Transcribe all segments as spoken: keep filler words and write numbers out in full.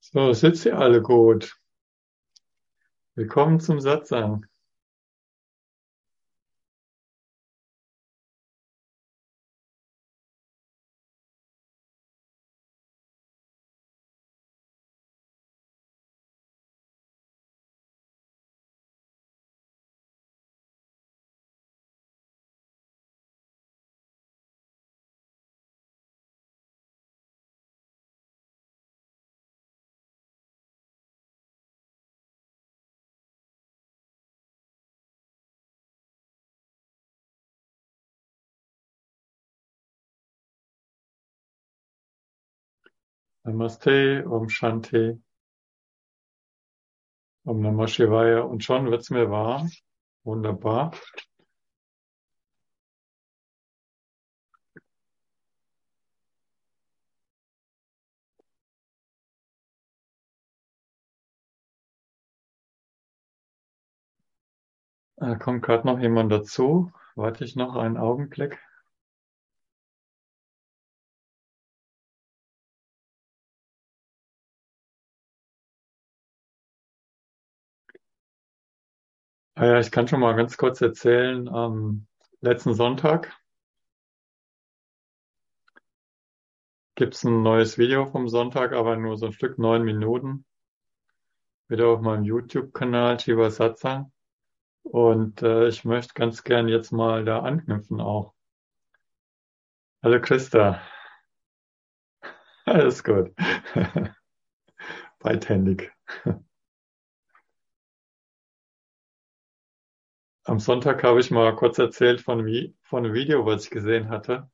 So, sitzt ihr alle gut? Willkommen zum Satsang. Namaste, Om Shanti, Om Namah Shivaya. Und schon wird's mir warm. Wunderbar. Da kommt gerade noch jemand dazu. Warte ich noch einen Augenblick. Ah ja, ich kann schon mal ganz kurz erzählen. Am letzten Sonntag gibt's ein neues Video vom Sonntag, aber nur so ein Stück, neun Minuten. Wieder auf meinem YouTube-Kanal, Shiva Satsang. Und äh, ich möchte ganz gern jetzt mal da anknüpfen auch. Hallo Christa, alles gut. Beidhändig. Am Sonntag habe ich mal kurz erzählt von, Vi- von einem Video, was ich gesehen hatte.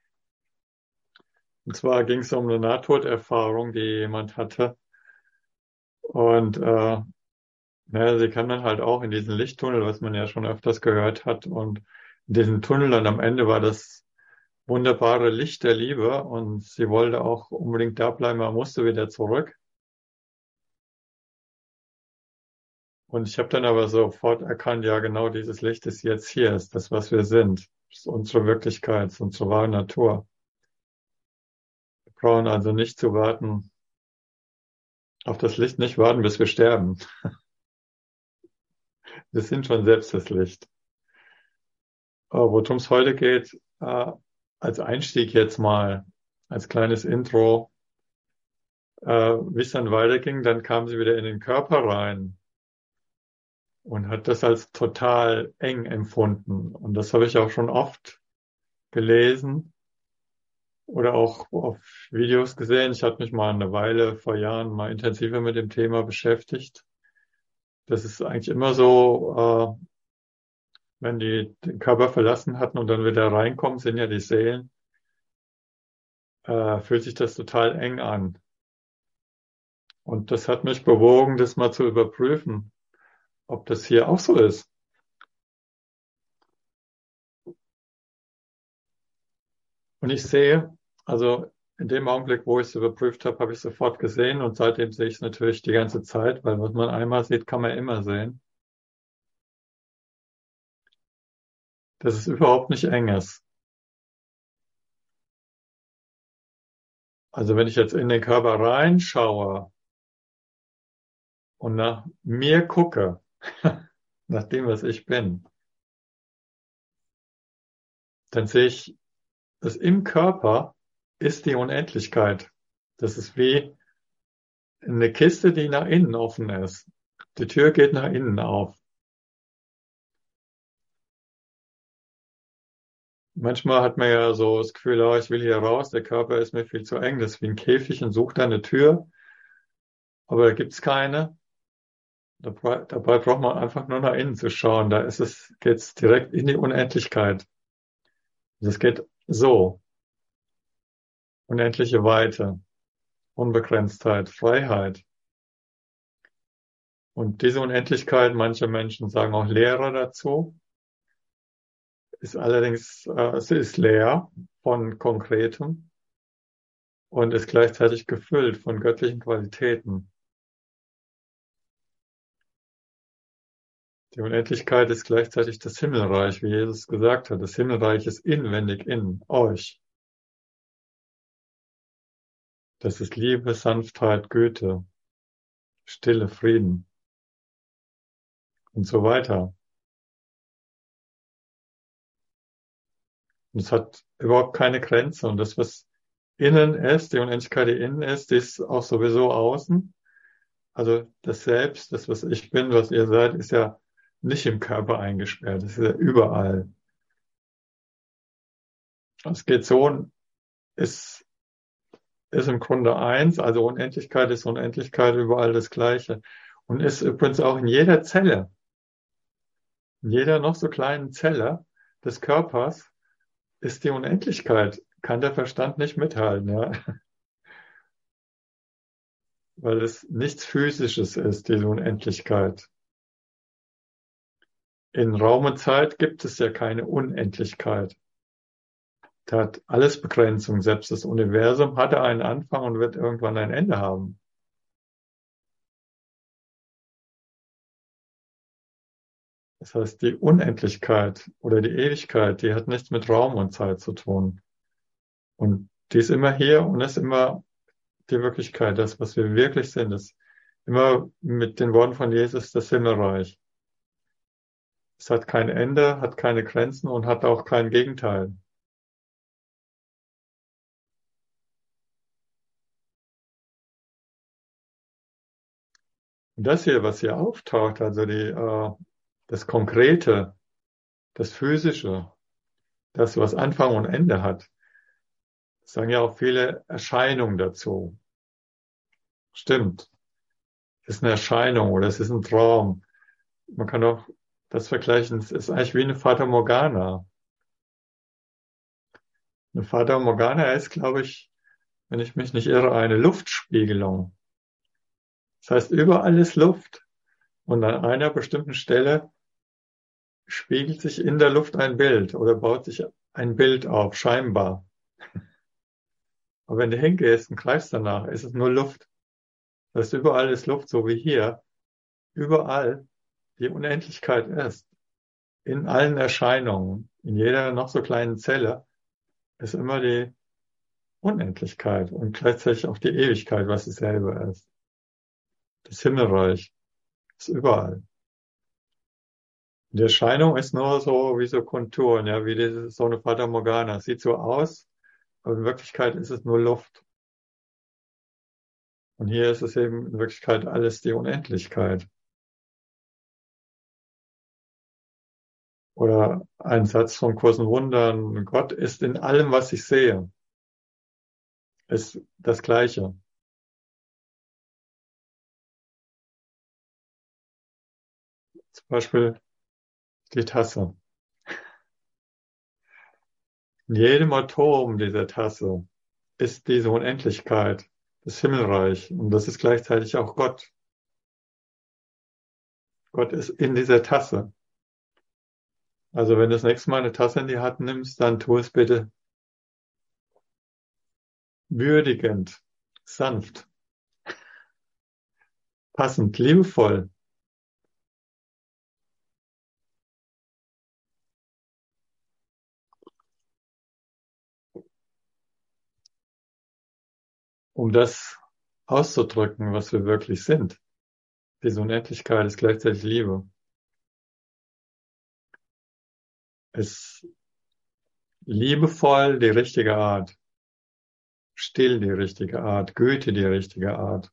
Und zwar ging es um eine Nahtoderfahrung, die jemand hatte. Und äh, naja, sie kam dann halt auch in diesen Lichttunnel, was man ja schon öfters gehört hat. Und in diesem Tunnel dann am Ende war das wunderbare Licht der Liebe. Und sie wollte auch unbedingt da bleiben, aber musste wieder zurück. Und ich habe dann aber sofort erkannt, ja, genau dieses Licht ist jetzt hier, ist das, was wir sind. Das ist unsere Wirklichkeit, ist unsere wahre Natur. Wir brauchen also nicht zu warten, auf das Licht nicht warten, bis wir sterben. Wir sind schon selbst das Licht. Aber worum es heute geht, äh, als Einstieg jetzt mal, als kleines Intro, äh, wie es dann weiterging, dann kam sie wieder in den Körper rein und hat das als total eng empfunden. Und das habe ich auch schon oft gelesen oder auch auf Videos gesehen. Ich hatte mich mal eine Weile vor Jahren mal intensiver mit dem Thema beschäftigt. Das ist eigentlich immer so, äh, wenn die den Körper verlassen hatten und dann wieder reinkommen, sind ja die Seelen, äh, fühlt sich das total eng an. Und das hat mich bewogen, das mal zu überprüfen, ob das hier auch so ist. Und ich sehe, also in dem Augenblick, wo ich es überprüft habe, habe ich es sofort gesehen und seitdem sehe ich es natürlich die ganze Zeit, weil was man einmal sieht, kann man immer sehen, dass es überhaupt nicht eng ist. Also wenn ich jetzt in den Körper reinschaue und nach mir gucke, nach dem, was ich bin, dann sehe ich, dass im Körper ist die Unendlichkeit. Das ist wie eine Kiste, die nach innen offen ist. Die Tür geht nach innen auf. Manchmal hat man ja so das Gefühl, oh, ich will hier raus, der Körper ist mir viel zu eng, das ist wie ein Käfig und sucht da eine Tür, aber da gibt's keine. Dabei, dabei braucht man einfach nur nach innen zu schauen. Da ist es, geht's direkt in die Unendlichkeit. Das geht so. Unendliche Weite, Unbegrenztheit, Freiheit. Und diese Unendlichkeit, manche Menschen sagen auch Leere dazu, ist allerdings, äh, sie ist leer von Konkretem und ist gleichzeitig gefüllt von göttlichen Qualitäten. Die Unendlichkeit ist gleichzeitig das Himmelreich, wie Jesus gesagt hat. Das Himmelreich ist inwendig in euch. Das ist Liebe, Sanftheit, Güte. Stille, Frieden und so weiter. Und es hat überhaupt keine Grenze. Und das, was innen ist, die Unendlichkeit, die innen ist, die ist auch sowieso außen. Also das Selbst, das, was ich bin, was ihr seid, ist ja nicht im Körper eingesperrt. Es ist ja überall. Es geht so, ist, ist im Grunde eins, also Unendlichkeit ist Unendlichkeit, überall das Gleiche. Und ist übrigens auch in jeder Zelle, in jeder noch so kleinen Zelle des Körpers ist die Unendlichkeit. Kann der Verstand nicht mithalten, ja. Weil es nichts Physisches ist, diese Unendlichkeit. In Raum und Zeit gibt es ja keine Unendlichkeit. Da hat alles Begrenzung. Selbst das Universum hatte einen Anfang und wird irgendwann ein Ende haben. Das heißt, die Unendlichkeit oder die Ewigkeit, die hat nichts mit Raum und Zeit zu tun. Und die ist immer hier und ist immer die Wirklichkeit, das, was wir wirklich sind, ist immer mit den Worten von Jesus das Himmelreich. Es hat kein Ende, hat keine Grenzen und hat auch kein Gegenteil. Und das hier, was hier auftaucht, also die, äh, das Konkrete, das Physische, das, was Anfang und Ende hat, sagen ja auch viele Erscheinungen dazu. Stimmt. Es ist eine Erscheinung oder es ist ein Traum. Man kann auch das vergleichen. Es ist eigentlich wie eine Fata Morgana. Eine Fata Morgana ist, glaube ich, wenn ich mich nicht irre, eine Luftspiegelung. Das heißt, überall ist Luft und an einer bestimmten Stelle spiegelt sich in der Luft ein Bild oder baut sich ein Bild auf, scheinbar. Aber wenn du hingehst und greifst danach, ist es nur Luft. Das heißt, überall ist Luft, so wie hier. Überall die Unendlichkeit ist. In allen Erscheinungen, in jeder noch so kleinen Zelle, ist immer die Unendlichkeit und gleichzeitig auch die Ewigkeit, was dasselbe ist. Das Himmelreich ist überall. Die Erscheinung ist nur so wie so Konturen, ja, wie diese, so eine Fata Morgana. Sieht so aus, aber in Wirklichkeit ist es nur Luft. Und hier ist es eben in Wirklichkeit alles die Unendlichkeit. Oder ein Satz vom Kurs in Wundern, Gott ist in allem, was ich sehe. Ist das Gleiche. Zum Beispiel die Tasse. In jedem Atom dieser Tasse ist diese Unendlichkeit, das Himmelreich. Und das ist gleichzeitig auch Gott. Gott ist in dieser Tasse. Also wenn du das nächste Mal eine Tasse in die Hand nimmst, dann tu es bitte würdigend, sanft, passend, liebevoll. Um das auszudrücken, was wir wirklich sind. Diese Unendlichkeit ist gleichzeitig Liebe. Es ist liebevoll die richtige Art, still die richtige Art, Güte die richtige Art.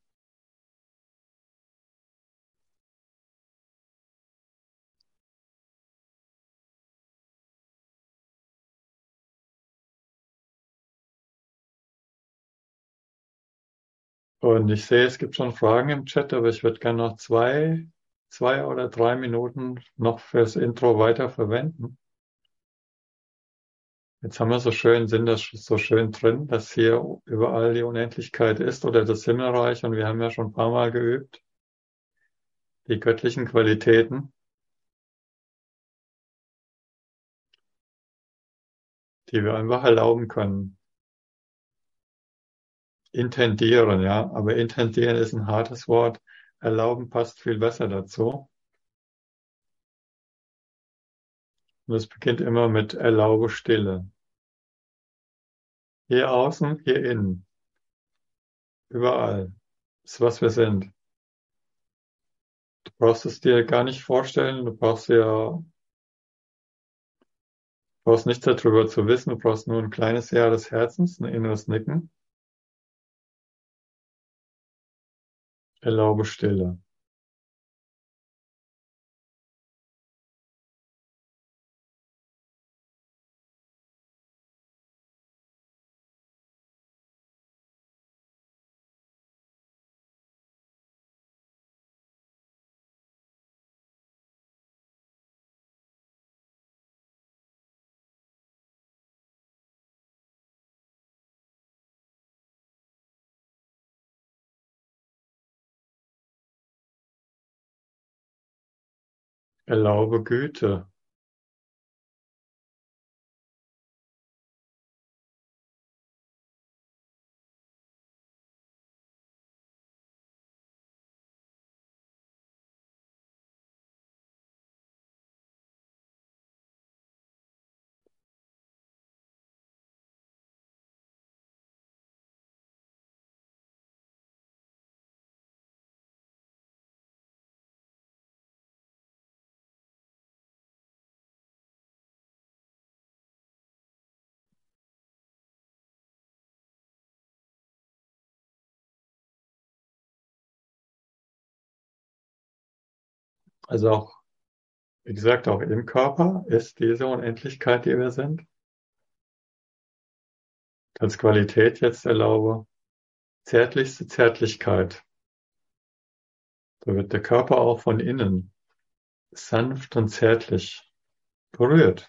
Und ich sehe, es gibt schon Fragen im Chat, aber ich würde gerne noch zwei, zwei oder drei Minuten noch fürs Intro weiter verwenden. Jetzt haben wir so schön, sind das so schön drin, dass hier überall die Unendlichkeit ist oder das Himmelreich. Und wir haben ja schon ein paar Mal geübt, die göttlichen Qualitäten, die wir einfach erlauben können. Intendieren, ja. Aber intendieren ist ein hartes Wort. Erlauben passt viel besser dazu. Und es beginnt immer mit erlaube Stille. Hier außen, hier innen. Überall. Das ist, was wir sind. Du brauchst es dir gar nicht vorstellen, du brauchst ja, brauchst nichts darüber zu wissen, du brauchst nur ein kleines Ja des Herzens, ein inneres Nicken. Erlaube Stille. Erlaube Güte. Also auch, wie gesagt, auch im Körper ist diese Unendlichkeit, die wir sind. Als Qualität jetzt erlaube zärtlichste Zärtlichkeit. Da wird der Körper auch von innen sanft und zärtlich berührt.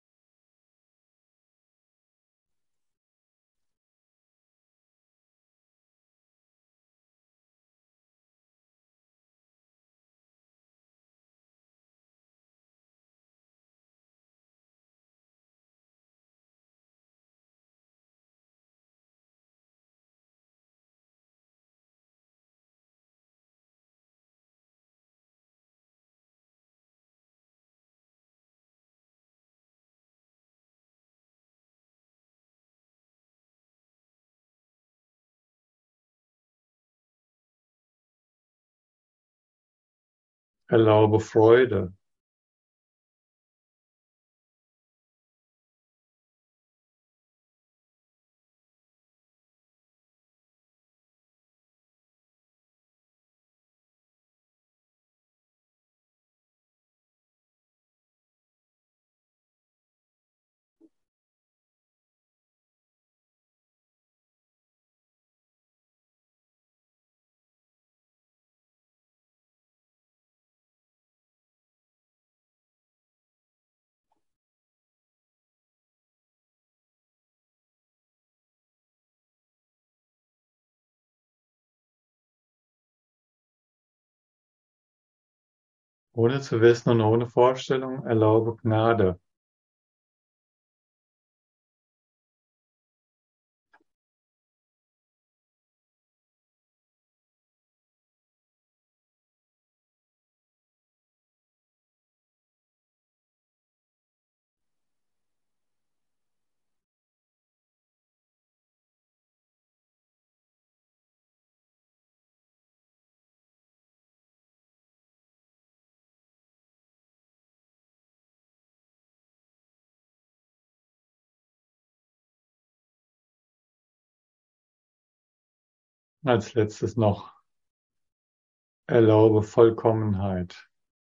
Erlaube Freude. Ohne zu wissen und ohne Vorstellung erlaube Gnade. Als letztes noch erlaube Vollkommenheit.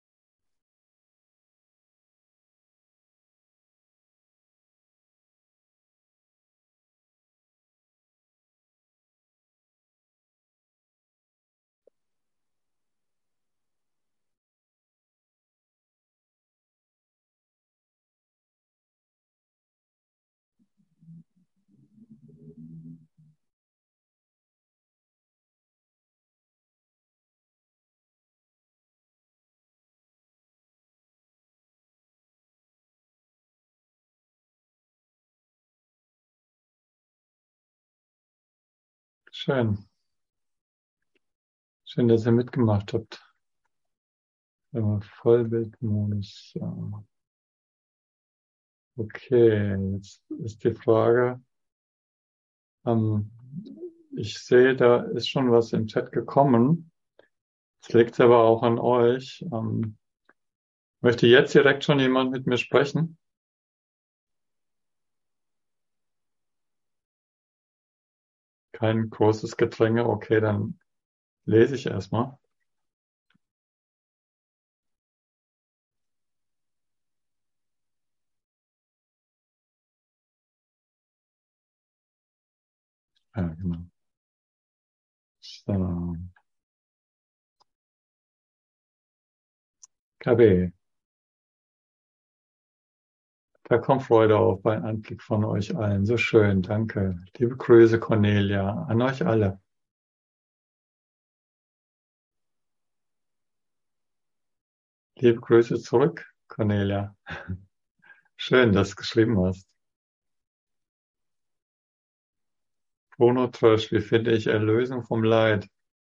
Schön. Schön, dass ihr mitgemacht habt. Vollbildmodus. Okay, jetzt ist die Frage, ähm, ich sehe, da ist schon was im Chat gekommen. Es liegt aber auch an euch. Ähm, möchte jetzt direkt schon jemand mit mir sprechen? Kein großes Gedränge. Okay, dann lese ich erstmal. Ja, genau. So. K B. Da kommt Freude auf bei Anblick von euch allen. So schön, danke. Liebe Grüße, Cornelia, an euch alle. Liebe Grüße zurück, Cornelia. Schön, dass du geschrieben hast. Bruno Trösch, wie finde ich Erlösung vom Leid?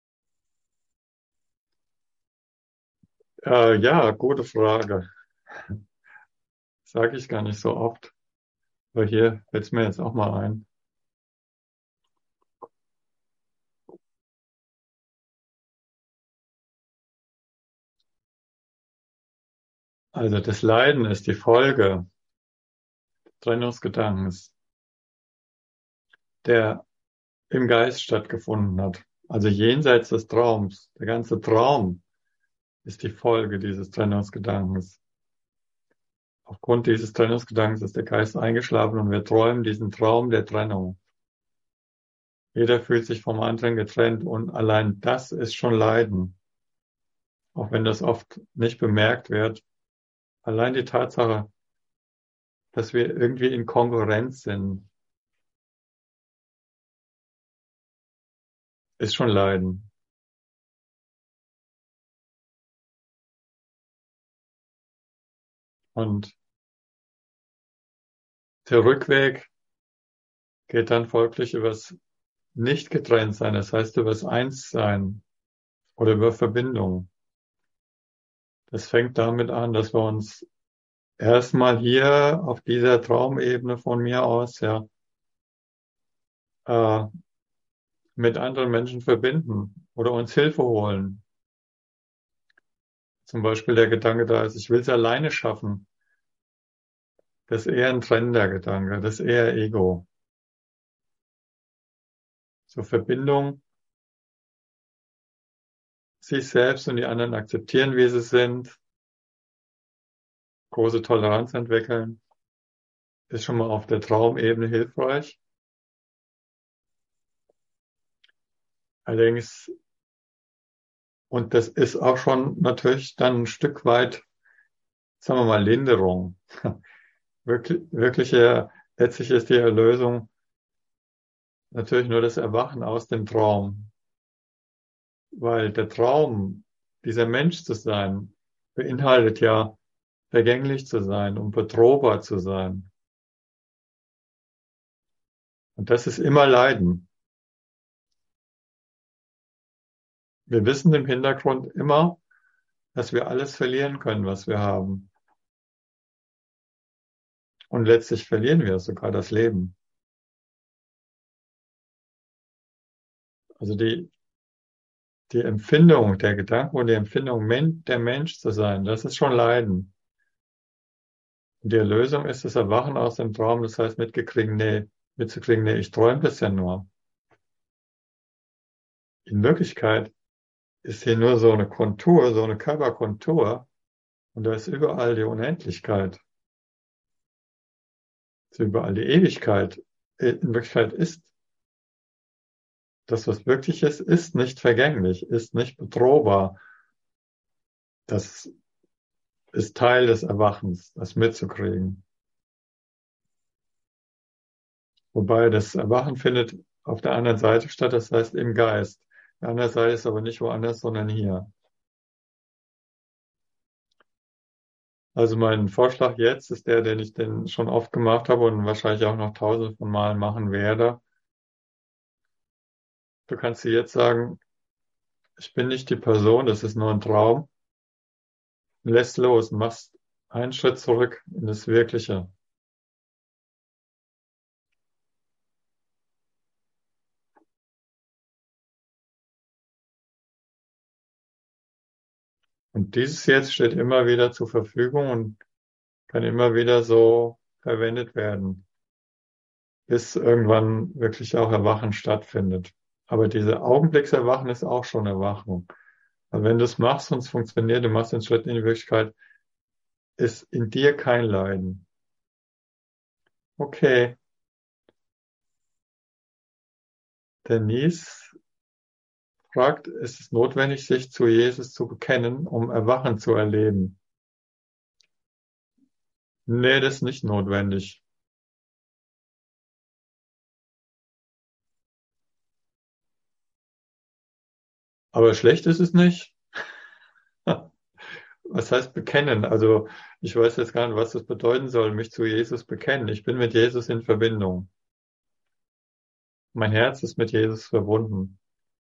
Äh, ja, gute Frage. Sage ich gar nicht so oft. Aber hier fällt es mir jetzt auch mal ein. Also das Leiden ist die Folge des Trennungsgedankens, der im Geist stattgefunden hat. Also jenseits des Traums. Der ganze Traum ist die Folge dieses Trennungsgedankens. Aufgrund dieses Trennungsgedankens ist der Geist eingeschlafen und wir träumen diesen Traum der Trennung. Jeder fühlt sich vom anderen getrennt und allein das ist schon Leiden. Auch wenn das oft nicht bemerkt wird. Allein die Tatsache, dass wir irgendwie in Konkurrenz sind, ist schon Leiden. Und der Rückweg geht dann folglich übers Nicht-Getrennt-Sein, das heißt übers Eins-Sein oder über Verbindung. Das fängt damit an, dass wir uns erstmal hier auf dieser Traumebene von mir aus ja äh, mit anderen Menschen verbinden oder uns Hilfe holen. Zum Beispiel der Gedanke da ist, ich will es alleine schaffen. Das ist eher ein trennender Gedanke, das ist eher Ego. So Verbindung, sich selbst und die anderen akzeptieren, wie sie sind, große Toleranz entwickeln, ist schon mal auf der Traumebene hilfreich. Allerdings, und das ist auch schon natürlich dann ein Stück weit, sagen wir mal, Linderung. Wirklich, wirkliche, letztlich ist die Erlösung natürlich nur das Erwachen aus dem Traum. Weil der Traum, dieser Mensch zu sein, beinhaltet ja vergänglich zu sein und bedrohbar zu sein. Und das ist immer Leiden. Wir wissen im Hintergrund immer, dass wir alles verlieren können, was wir haben. Und letztlich verlieren wir sogar das Leben. Also die, die Empfindung, der Gedanke und die Empfindung, der Mensch zu sein, das ist schon Leiden. Und die Erlösung ist das Erwachen aus dem Traum, das heißt mitkriegen, nee, mitzukriegen, nee, ich träume das ja nur. In Wirklichkeit ist hier nur so eine Kontur, so eine Körperkontur und da ist überall die Unendlichkeit. Ist überall die Ewigkeit. In Wirklichkeit ist das, was wirklich ist, ist nicht vergänglich, ist nicht bedrohbar. Das ist Teil des Erwachens, das mitzukriegen. Wobei das Erwachen findet auf der anderen Seite statt, das heißt im Geist. Die andere Seite ist aber nicht woanders, sondern hier. Also mein Vorschlag jetzt ist der, den ich denn schon oft gemacht habe und wahrscheinlich auch noch tausende von Malen machen werde. Du kannst dir jetzt sagen, ich bin nicht die Person, das ist nur ein Traum. Lässt los, machst einen Schritt zurück in das Wirkliche. Und dieses Jetzt steht immer wieder zur Verfügung und kann immer wieder so verwendet werden, bis irgendwann wirklich auch Erwachen stattfindet. Aber diese Augenblickserwachen ist auch schon Erwachung. Aber wenn du es machst und es funktioniert, du machst den Schritt in die Wirklichkeit, ist in dir kein Leiden. Okay, Denise fragt, ist es notwendig, sich zu Jesus zu bekennen, um Erwachen zu erleben? Nee, das ist nicht notwendig. Aber schlecht ist es nicht. Was heißt bekennen? Also ich weiß jetzt gar nicht, was das bedeuten soll, mich zu Jesus bekennen. Ich bin mit Jesus in Verbindung. Mein Herz ist mit Jesus verbunden.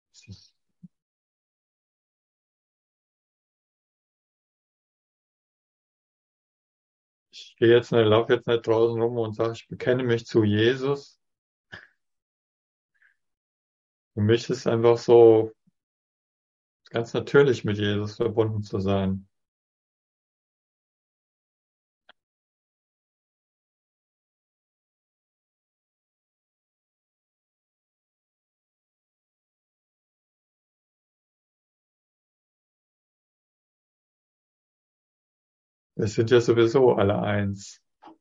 Ich gehe jetzt, ich laufe jetzt nicht draußen rum und sage, ich bekenne mich zu Jesus. Für mich ist es einfach so ganz natürlich, mit Jesus verbunden zu sein. Wir sind ja sowieso alle eins.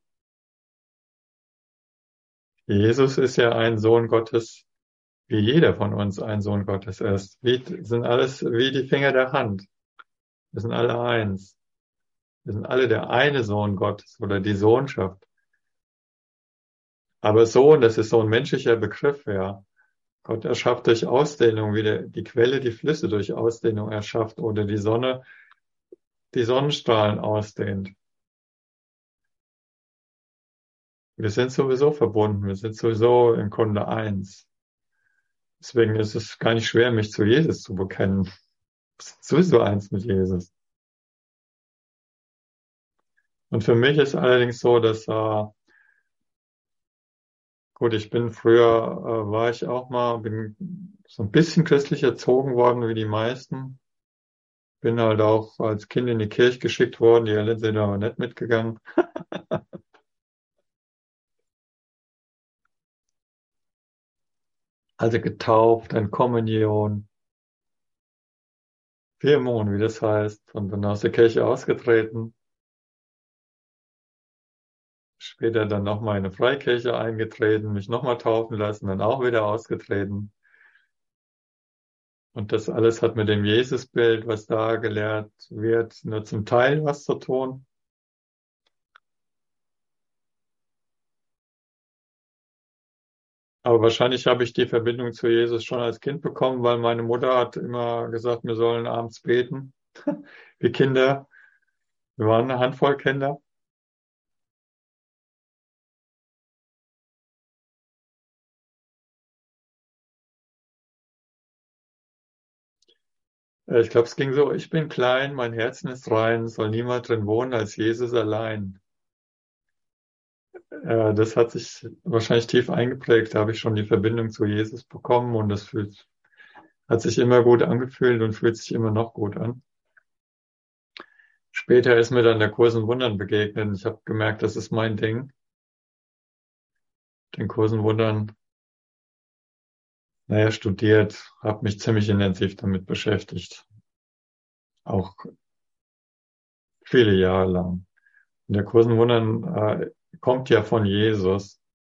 Jesus ist ja ein Sohn Gottes, wie jeder von uns ein Sohn Gottes ist. Wir sind alles wie die Finger der Hand. Wir sind alle eins. Wir sind alle der eine Sohn Gottes oder die Sohnschaft. Aber Sohn, das ist so ein menschlicher Begriff, ja. Gott erschafft durch Ausdehnung, wie der, die Quelle die Flüsse durch Ausdehnung erschafft oder die Sonne die Sonnenstrahlen ausdehnt. Wir sind sowieso verbunden. Wir sind sowieso im Grunde eins. Deswegen ist es gar nicht schwer, mich zu Jesus zu bekennen. Wir sind sowieso eins mit Jesus. Und für mich ist allerdings so, dass, äh, gut, ich bin früher, äh, war ich auch mal, bin so ein bisschen christlich erzogen worden wie die meisten. Bin halt auch als Kind in die Kirche geschickt worden. Die Eltern sind aber nicht mitgegangen. Also getauft, dann Kommunion, Firmung, wie das heißt. Und dann aus der Kirche ausgetreten. Später dann nochmal in eine Freikirche eingetreten, mich nochmal taufen lassen, dann auch wieder ausgetreten. Und das alles hat mit dem Jesusbild, was da gelehrt wird, nur zum Teil was zu tun. Aber wahrscheinlich habe ich die Verbindung zu Jesus schon als Kind bekommen, weil meine Mutter hat immer gesagt, wir sollen abends beten. Wir Kinder, wir waren eine Handvoll Kinder. Äh, Ich glaube, es ging so, ich bin klein, mein Herzen ist rein, soll niemand drin wohnen als Jesus allein. Äh, Das hat sich wahrscheinlich tief eingeprägt. Da habe ich schon die Verbindung zu Jesus bekommen und das fühlt, hat sich immer gut angefühlt und fühlt sich immer noch gut an. Später ist mir dann der Kurs in Wundern begegnet. Ich habe gemerkt, das ist mein Ding. Den Kurs in Wundern, naja, studiert, habe mich ziemlich intensiv damit beschäftigt. Auch viele Jahre lang. Und der Kurs in Wundern äh, kommt ja von Jesus.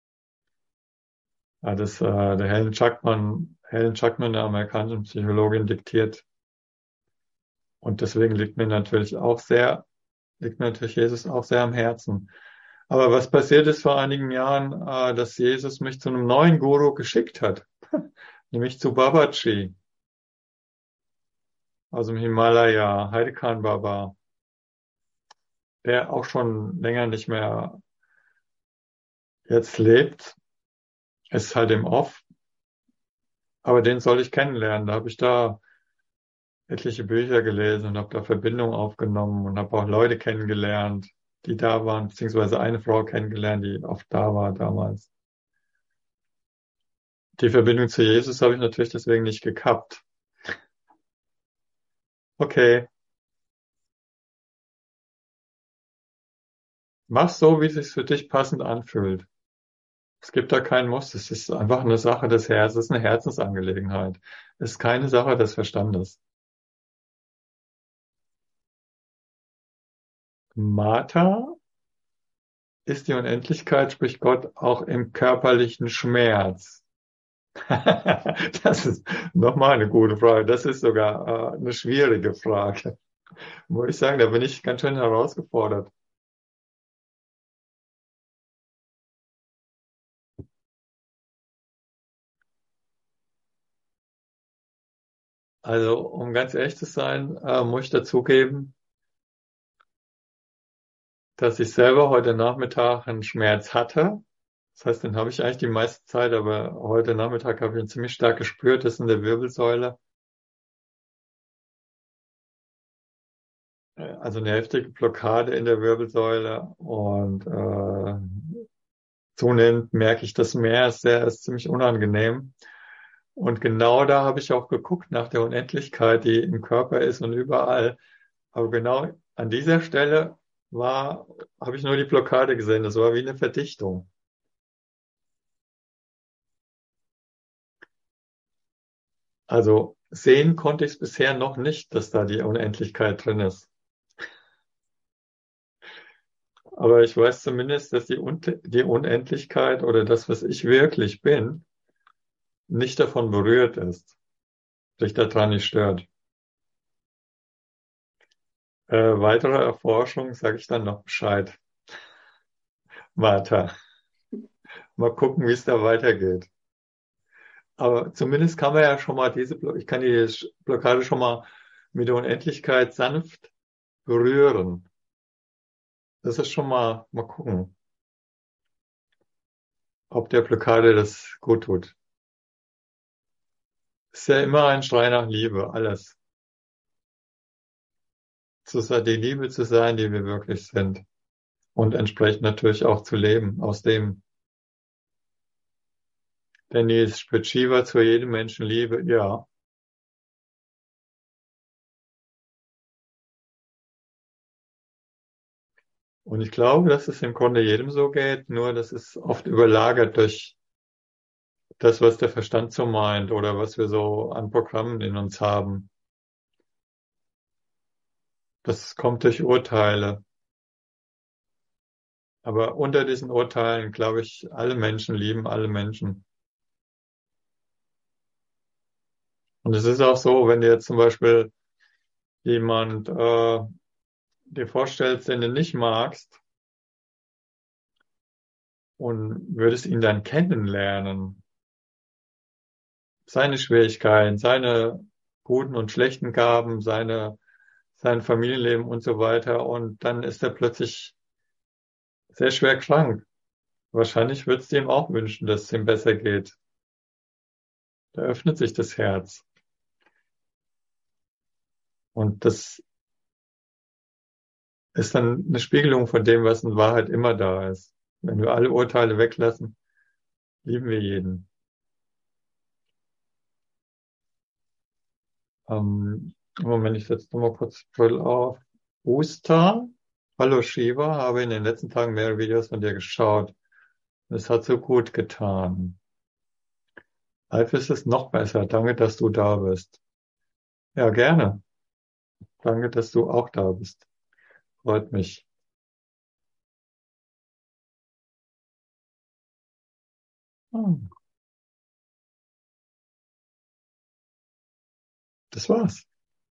Ja, das, äh, der Helen Schuckman, Helen Schuckman, der amerikanischen Psychologin, diktiert. Und deswegen liegt mir natürlich auch sehr, liegt mir natürlich Jesus auch sehr am Herzen. Aber was passiert ist vor einigen Jahren, äh, dass Jesus mich zu einem neuen Guru geschickt hat, nämlich zu Babaji aus dem Himalaya, Heidekan Baba, der auch schon länger nicht mehr jetzt lebt, ist halt im Off, aber den soll ich kennenlernen. Da habe ich da etliche Bücher gelesen und habe da Verbindungen aufgenommen und habe auch Leute kennengelernt, die da waren, beziehungsweise eine Frau kennengelernt, die oft da war damals. Die Verbindung zu Jesus habe ich natürlich deswegen nicht gekappt. Okay. Mach so, wie es sich für dich passend anfühlt. Es gibt da keinen Muss. Es ist einfach eine Sache des Herzens, es ist eine Herzensangelegenheit. Es ist keine Sache des Verstandes. Martha ist die Unendlichkeit, spricht Gott auch im körperlichen Schmerz. Das ist nochmal eine gute Frage. Das ist sogar äh, eine schwierige Frage. Muss ich sagen, da bin ich ganz schön herausgefordert. Also, um ganz ehrlich zu sein, äh, muss ich dazugeben, dass ich selber heute Nachmittag einen Schmerz hatte. Das heißt, den habe ich eigentlich die meiste Zeit, aber heute Nachmittag habe ich ihn ziemlich stark gespürt, das ist in der Wirbelsäule. Äh, Also eine heftige Blockade in der Wirbelsäule und äh, zunehmend merke ich das mehr, ist sehr, ist ziemlich unangenehm. Und genau da habe ich auch geguckt nach der Unendlichkeit, die im Körper ist und überall. Aber genau an dieser Stelle war, habe ich nur die Blockade gesehen. Das war wie eine Verdichtung. Also sehen konnte ich es bisher noch nicht, dass da die Unendlichkeit drin ist. Aber ich weiß zumindest, dass die, Un die Unendlichkeit oder das, was ich wirklich bin, nicht davon berührt ist, sich daran nicht stört. Äh, weitere Erforschung sage ich dann noch Bescheid, Martha. Mal gucken, wie es da weitergeht. Aber zumindest kann man ja schon mal diese, Blo ich kann die Sch- Blockade schon mal mit der Unendlichkeit sanft berühren. Das ist schon mal, mal gucken, ob der Blockade das gut tut. Ist ja immer ein Schrei nach Liebe, alles. Zu sein, die Liebe zu sein, die wir wirklich sind. Und entsprechend natürlich auch zu leben, aus dem. Denn die spürt Shiva zu jedem Menschen Liebe, ja. Und ich glaube, dass es im Grunde jedem so geht, nur das ist oft überlagert durch das, was der Verstand so meint oder was wir so an Programmen in uns haben. Das kommt durch Urteile. Aber unter diesen Urteilen, glaube ich, alle Menschen lieben alle Menschen. Und es ist auch so, wenn dir jetzt zum Beispiel jemand äh, dir vorstellst, den du nicht magst und würdest ihn dann kennenlernen, seine Schwierigkeiten, seine guten und schlechten Gaben, seine, sein Familienleben und so weiter. Und dann ist er plötzlich sehr schwer krank. Wahrscheinlich würdest du ihm auch wünschen, dass es ihm besser geht. Da öffnet sich das Herz. Und das ist dann eine Spiegelung von dem, was in Wahrheit immer da ist. Wenn wir alle Urteile weglassen, lieben wir jeden. Ähm, Moment, ich setze nochmal kurz Brill auf. Usta, hallo Shiva, habe in den letzten Tagen mehrere Videos von dir geschaut. Es hat so gut getan. Live ist es noch besser. Danke, dass du da bist. Ja, gerne. Danke, dass du auch da bist. Freut mich. Hm, das war's.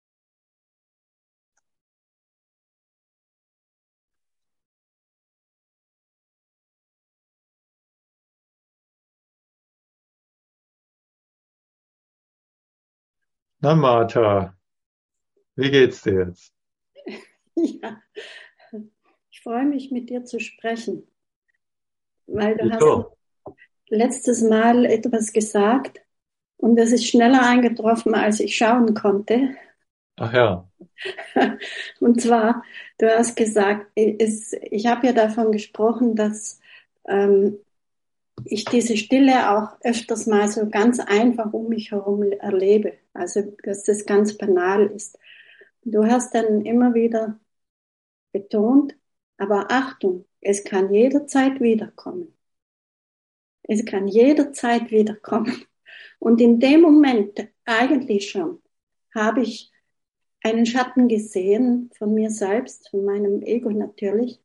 Na, Martha, wie geht's dir jetzt? Ja, ich freue mich, mit dir zu sprechen, weil du hast Wieso? letztes Mal etwas gesagt und das ist schneller eingetroffen, als ich schauen konnte. Ach ja. Und zwar, du hast gesagt, es, ich habe ja davon gesprochen, dass ähm, ich diese Stille auch öfters mal so ganz einfach um mich herum erlebe. Also, dass das ganz banal ist. Du hast dann immer wieder betont, aber Achtung, Es kann jederzeit wiederkommen. Es kann jederzeit wiederkommen. Und in dem Moment eigentlich schon habe ich einen Schatten gesehen von mir selbst, von meinem Ego natürlich.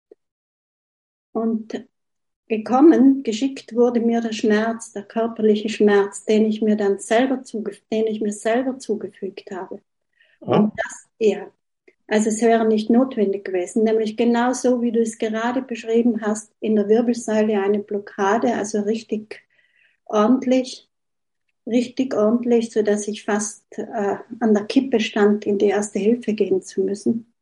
Und gekommen, geschickt wurde mir der Schmerz, der körperliche Schmerz, den ich mir dann selber zugef- den ich mir selber zugefügt habe. Und Ah, das, ja, also es wäre nicht notwendig gewesen, nämlich genauso wie du es gerade beschrieben hast, in der Wirbelsäule eine Blockade, also richtig ordentlich, richtig ordentlich, so dass ich fast äh, an der Kippe stand, in die Erste Hilfe gehen zu müssen.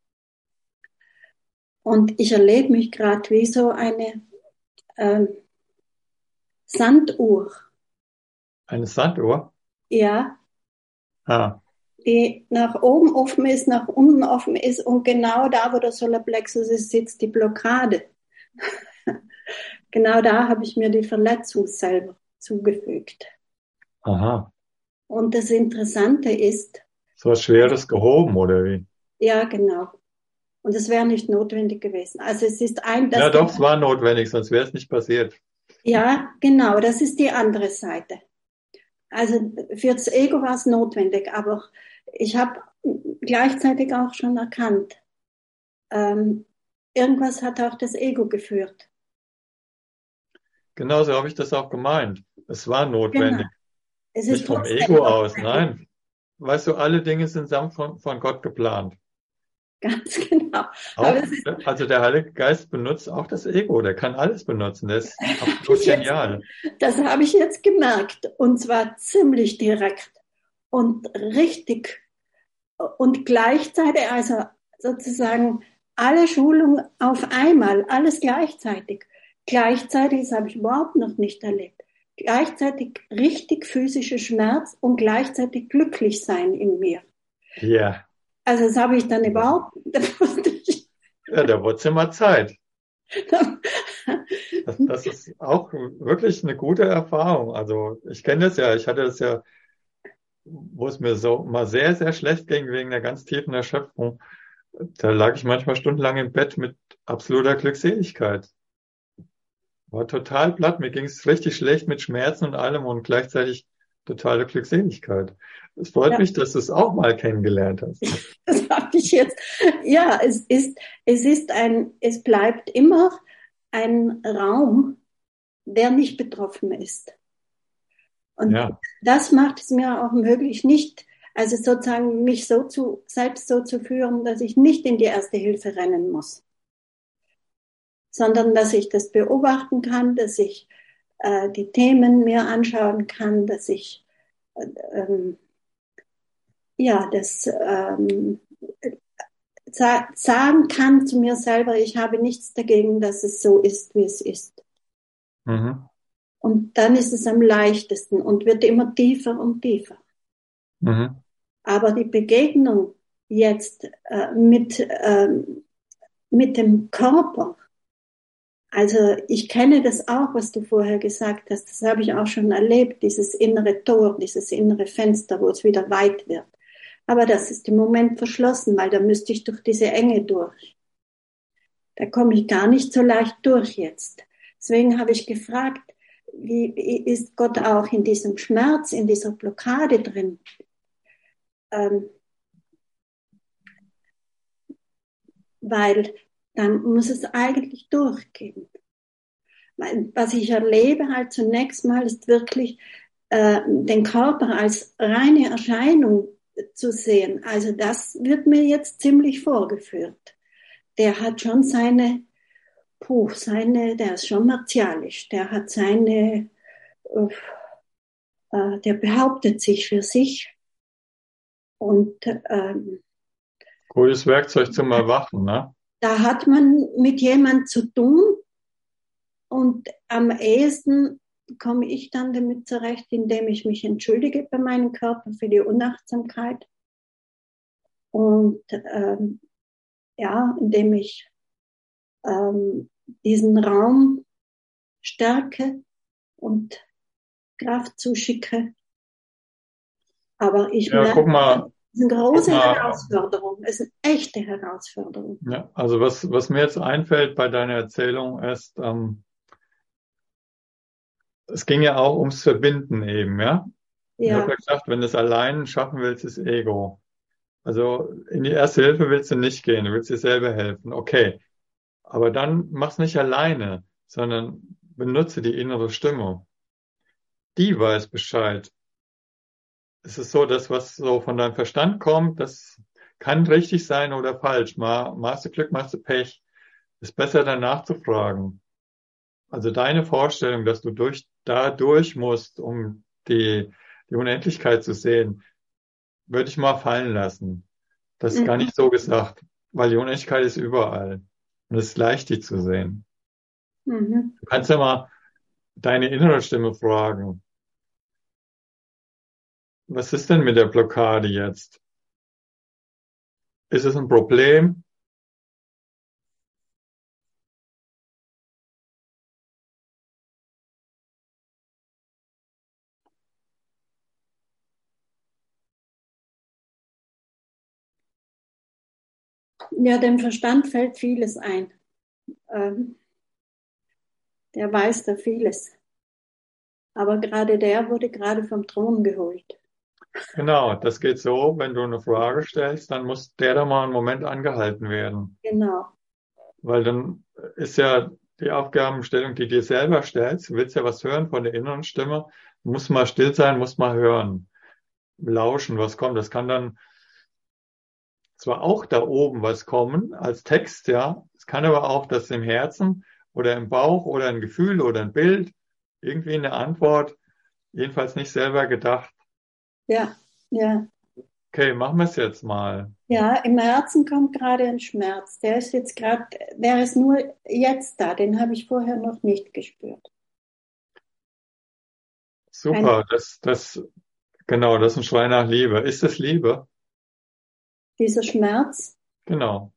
Und ich erlebe mich gerade wie so eine ähm, Sanduhr, eine Sanduhr? ja, Ah, die nach oben offen ist, nach unten offen ist und genau da, wo der Solarplexus ist, sitzt die Blockade. Genau da habe ich mir die Verletzung selber zugefügt. aha. Und das Interessante ist, So was Schweres gehoben, oder wie? ja, genau. Und es wäre nicht notwendig gewesen. Also es ist ein, Ja, das, doch, es war notwendig, sonst wäre es nicht passiert. ja, genau, das ist die andere Seite. Also für das Ego war es notwendig, aber ich habe gleichzeitig auch schon erkannt, ähm, irgendwas hat auch das Ego geführt. Genauso habe ich das auch gemeint. Es war Genau. notwendig. Es Nicht ist vom trotzdem Ego aus, notwendig. nein. Weißt du, alle Dinge sind samt von, von Gott geplant. Ganz genau. Aber Auch, es ist, also der Heilige Geist benutzt auch das Ego, der kann alles benutzen, der ist habe absolut ich jetzt, genial. das habe ich jetzt gemerkt. Und zwar ziemlich direkt und richtig und gleichzeitig, also sozusagen alle Schulungen auf einmal, alles gleichzeitig. Gleichzeitig, das habe ich überhaupt noch nicht erlebt. Gleichzeitig richtig physischer Schmerz und gleichzeitig glücklich sein in mir. Ja, Also das habe ich dann überhaupt, das wusste ich. ja, da wurde es immer Zeit. Das, das ist auch wirklich eine gute Erfahrung. Also ich kenne das ja, ich hatte das ja, wo es mir so mal sehr, sehr schlecht ging wegen der ganz tiefen Erschöpfung. Da lag ich manchmal stundenlang im Bett mit absoluter Glückseligkeit. War total platt, mir ging es richtig schlecht mit Schmerzen und allem und gleichzeitig totale Glückseligkeit. Es freut Ja, mich, dass du es auch mal kennengelernt hast. das habe ich jetzt. Ja, es ist, es ist ein, es bleibt immer ein Raum, der nicht betroffen ist. Und Ja, das macht es mir auch möglich, nicht, also sozusagen mich so zu, selbst so zu führen, dass ich nicht in die Erste Hilfe rennen muss, sondern dass ich das beobachten kann, dass ich äh, die Themen mir anschauen kann, dass ich äh, ähm, ja, das ähm, sagen kann zu mir selber, ich habe nichts dagegen, dass es so ist, wie es ist. mhm. Und dann ist es am leichtesten und wird immer tiefer und tiefer. Mhm. Aber die Begegnung jetzt äh, mit, ähm, mit dem Körper, also ich kenne das auch, was du vorher gesagt hast, das habe ich auch schon erlebt, dieses innere Tor, dieses innere Fenster, wo es wieder weit wird. Aber das ist im Moment verschlossen, weil da müsste ich durch diese Enge durch. Da komme ich gar nicht so leicht durch jetzt. Deswegen habe ich gefragt, wie ist Gott auch in diesem Schmerz, in dieser Blockade drin? Ähm, weil dann muss es eigentlich durchgehen. Was ich erlebe halt zunächst mal ist wirklich äh, den Körper als reine Erscheinung zu sehen. Also das wird mir jetzt ziemlich vorgeführt. Der hat schon seine, puh, seine, der ist schon martialisch. Der hat seine, äh, der behauptet sich für sich und ähm, Gutes Werkzeug zum Erwachen, ne? da hat man mit jemand zu tun und am ehesten komme ich dann damit zurecht, indem ich mich entschuldige bei meinem Körper für die Unachtsamkeit und ähm, ja, indem ich ähm, diesen Raum stärke und Kraft zuschicke. Aber ich Ja, guck merke, mal, ist eine Guck große mal, Herausforderung. Es ist eine echte Herausforderung. ja, also was, was mir jetzt einfällt bei deiner Erzählung ist, ähm, es ging ja auch ums Verbinden eben, ja. Ich habe Ja, ja gesagt, wenn du es allein schaffen willst, ist Ego. Also in die Erste Hilfe willst du nicht gehen, du willst dir selber helfen. Okay, aber dann mach's nicht alleine, sondern benutze die innere Stimme. Die weiß Bescheid. Es ist so, dass was so von deinem Verstand kommt, das kann richtig sein oder falsch. Mal, mal hast du Glück, mal hast du Pech. Ist besser danach zu fragen. Also deine Vorstellung, dass du durch, da durch musst, um die, die Unendlichkeit zu sehen, würde ich mal fallen lassen. Das ist gar mhm. nicht so gesagt, weil die Unendlichkeit ist überall. Und es ist leicht, die zu sehen. Mhm. Du kannst ja mal deine innere Stimme fragen. Was ist denn mit der Blockade jetzt? Ist es ein Problem? Ja, dem Verstand fällt vieles ein. Ähm, der weiß da vieles. Aber gerade der wurde gerade vom Thron geholt. Genau, das geht so, wenn du eine Frage stellst, dann muss der da mal einen Moment angehalten werden. Genau. Weil dann ist ja die Aufgabenstellung, die dir selber stellst, du willst ja was hören von der inneren Stimme, du musst mal still sein, musst mal hören, lauschen, was kommt. Das kann dann zwar auch da oben was kommen als Text, ja, es kann aber auch, dass im Herzen oder im Bauch oder ein Gefühl oder ein Bild irgendwie eine Antwort, jedenfalls nicht selber gedacht. Ja, ja. Okay, machen wir es jetzt mal. Ja, im Herzen kommt gerade ein Schmerz. Der ist jetzt gerade, der ist nur jetzt da. Den habe ich vorher noch nicht gespürt. Ein, Super, das, das, genau, das ist ein Schrei nach Liebe. Ist es Liebe? dieser Schmerz. Genau.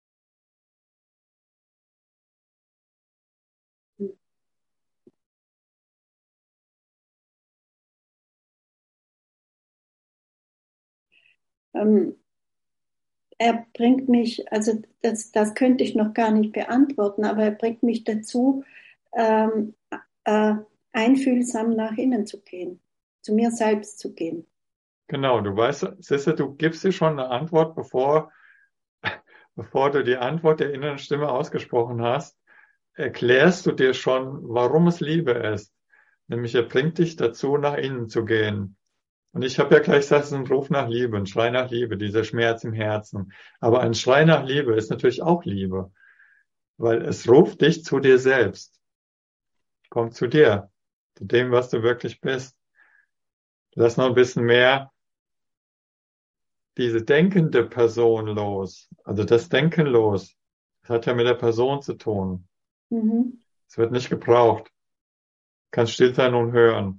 Ähm, er bringt mich, also das, das könnte ich noch gar nicht beantworten, aber er bringt mich dazu, ähm, äh, einfühlsam nach innen zu gehen, zu mir selbst zu gehen. Genau, du weißt, siehst du, du gibst dir schon eine Antwort, bevor, bevor du die Antwort der inneren Stimme ausgesprochen hast, erklärst du dir schon, warum es Liebe ist. Nämlich er bringt dich dazu, nach innen zu gehen. Und ich habe ja gleich gesagt, es ist ein Ruf nach Liebe, ein Schrei nach Liebe, dieser Schmerz im Herzen. Aber ein Schrei nach Liebe ist natürlich auch Liebe, weil es ruft dich zu dir selbst. Komm zu dir, zu dem, was du wirklich bist. Lass noch ein bisschen mehr diese denkende Person los. Also das Denken los. Das hat ja mit der Person zu tun. Mhm. Es wird nicht gebraucht. Kannst still sein und hören.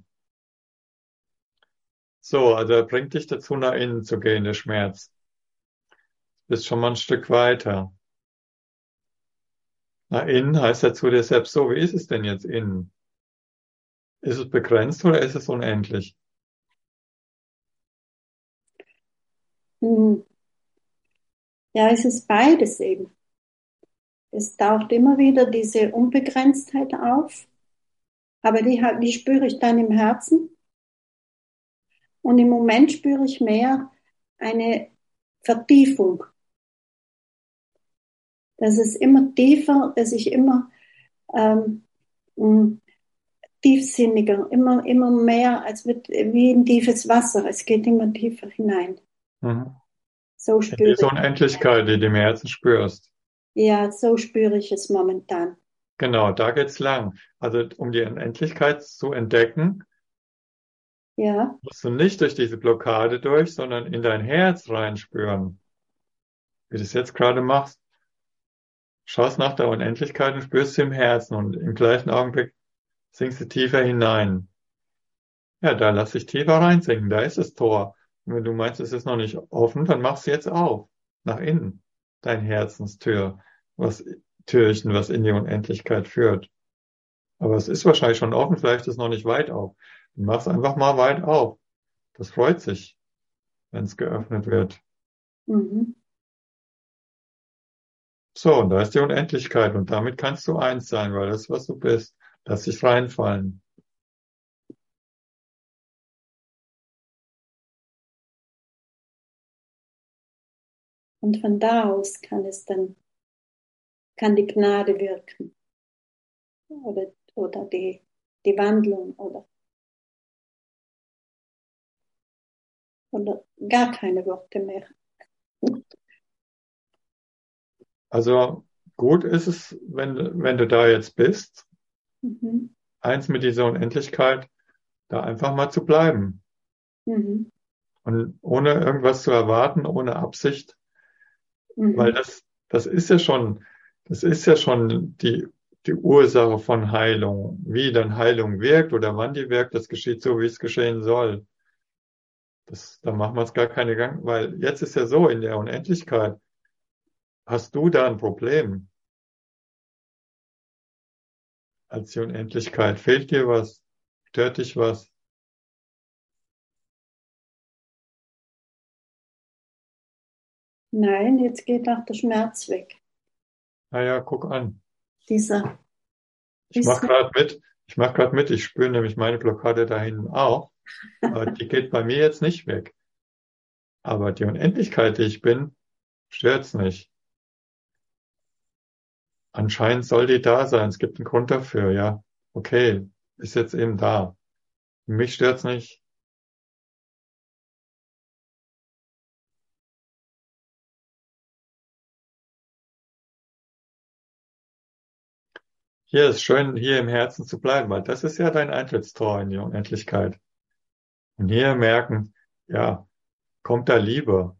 So, also er bringt dich dazu, nach innen zu gehen, der Schmerz. Bist schon mal ein Stück weiter. Nach innen heißt er zu dir selbst, so, wie ist es denn jetzt innen? Ist es begrenzt oder ist es unendlich? Mhm. Ja, es ist beides eben. Es taucht immer wieder diese Unbegrenztheit auf, aber die, ha- die spüre ich dann im Herzen. Und im Moment spüre ich mehr eine Vertiefung, dass es immer tiefer, dass ich immer ähm, mh, tiefsinniger, immer, immer mehr, als wird wie ein tiefes Wasser. Es geht immer tiefer hinein. Mhm. So In spüre diese ich. Unendlichkeit, die du im Herzen spürst. Ja, so spüre ich es momentan. Genau, da geht's lang. Also, um die Unendlichkeit zu entdecken, Ja, musst du nicht durch diese Blockade durch, sondern in dein Herz reinspüren, wie du es jetzt gerade machst. Schaust nach der Unendlichkeit und spürst sie im Herzen und im gleichen Augenblick sinkst du tiefer hinein. Ja, da lass dich tiefer reinsinken, da ist das Tor. Und wenn du meinst, es ist noch nicht offen, dann machst du jetzt auf, nach innen, dein Herzenstür, was Türchen, was in die Unendlichkeit führt. Aber es ist wahrscheinlich schon offen, vielleicht ist es noch nicht weit auf. Dann mach's einfach mal weit auf. Das freut sich. wenn es geöffnet wird. Mhm. So, und da ist die Unendlichkeit und damit kannst du eins sein, weil das, was du bist, lass dich reinfallen. Und von da aus kann es dann, kann die Gnade wirken oder, oder die, die Wandlung oder, oder gar keine Worte mehr. Also gut ist es, wenn, wenn du da jetzt bist, Mhm. eins mit dieser Unendlichkeit, da einfach mal zu bleiben. Mhm. Und ohne irgendwas zu erwarten, ohne Absicht, weil Mhm. das, das ist ja schon, das ist ja schon die, die Ursache von Heilung. Wie dann Heilung wirkt oder wann die wirkt, das geschieht so, wie es geschehen soll. Das, da machen wir uns gar keine Gedanken, weil jetzt ist ja so, in der Unendlichkeit hast du da ein Problem als die Unendlichkeit. Fehlt dir was? Stört dich was? Nein, jetzt geht auch der Schmerz weg. Naja, guck an. Dieser Ich mache bisschen. gerade mit. Ich mache gerade mit. Ich spüre nämlich meine Blockade da hinten auch. Aber die geht bei mir jetzt nicht weg. Aber die Unendlichkeit, die ich bin, stört's nicht. Anscheinend soll die da sein. Es gibt einen Grund dafür, ja. Okay, ist jetzt eben da. Mich stört's nicht. Hier ist schön, hier im Herzen zu bleiben, weil das ist ja dein Eintrittstor in die Unendlichkeit. Und hier merken, ja, kommt da Liebe.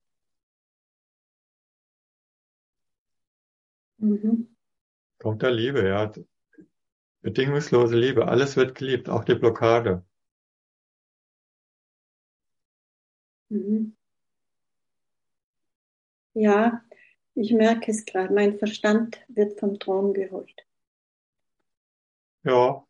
Mhm. Kommt da Liebe, ja. Bedingungslose Liebe. Alles wird geliebt, auch die Blockade. Mhm. Ja, ich merke es gerade. Mein Verstand wird vom Thron geholt. Ja,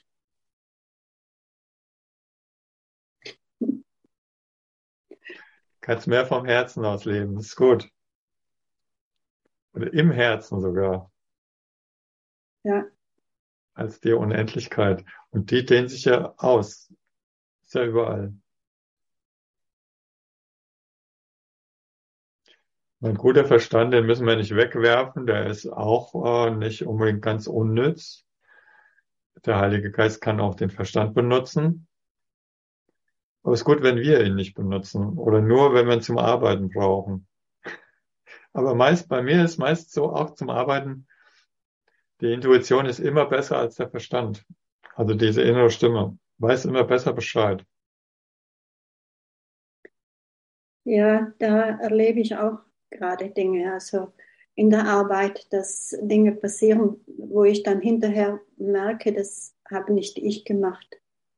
kannst mehr vom Herzen aus leben. Ist gut. Oder im Herzen sogar, Ja. als die Unendlichkeit. Und die dehnt sich ja aus. Ist ja überall. Mein guter Verstand, den müssen wir nicht wegwerfen. Der ist auch äh, nicht unbedingt ganz unnütz. Der Heilige Geist kann auch den Verstand benutzen. Aber es ist gut, wenn wir ihn nicht benutzen. Oder nur, wenn wir ihn zum Arbeiten brauchen. Aber meist, bei mir ist meist so auch zum Arbeiten, die Intuition ist immer besser als der Verstand. Also diese innere Stimme weiß immer besser Bescheid. Ja, da erlebe ich auch gerade Dinge, also in der Arbeit, dass Dinge passieren, wo ich dann hinterher merke, das habe nicht ich gemacht.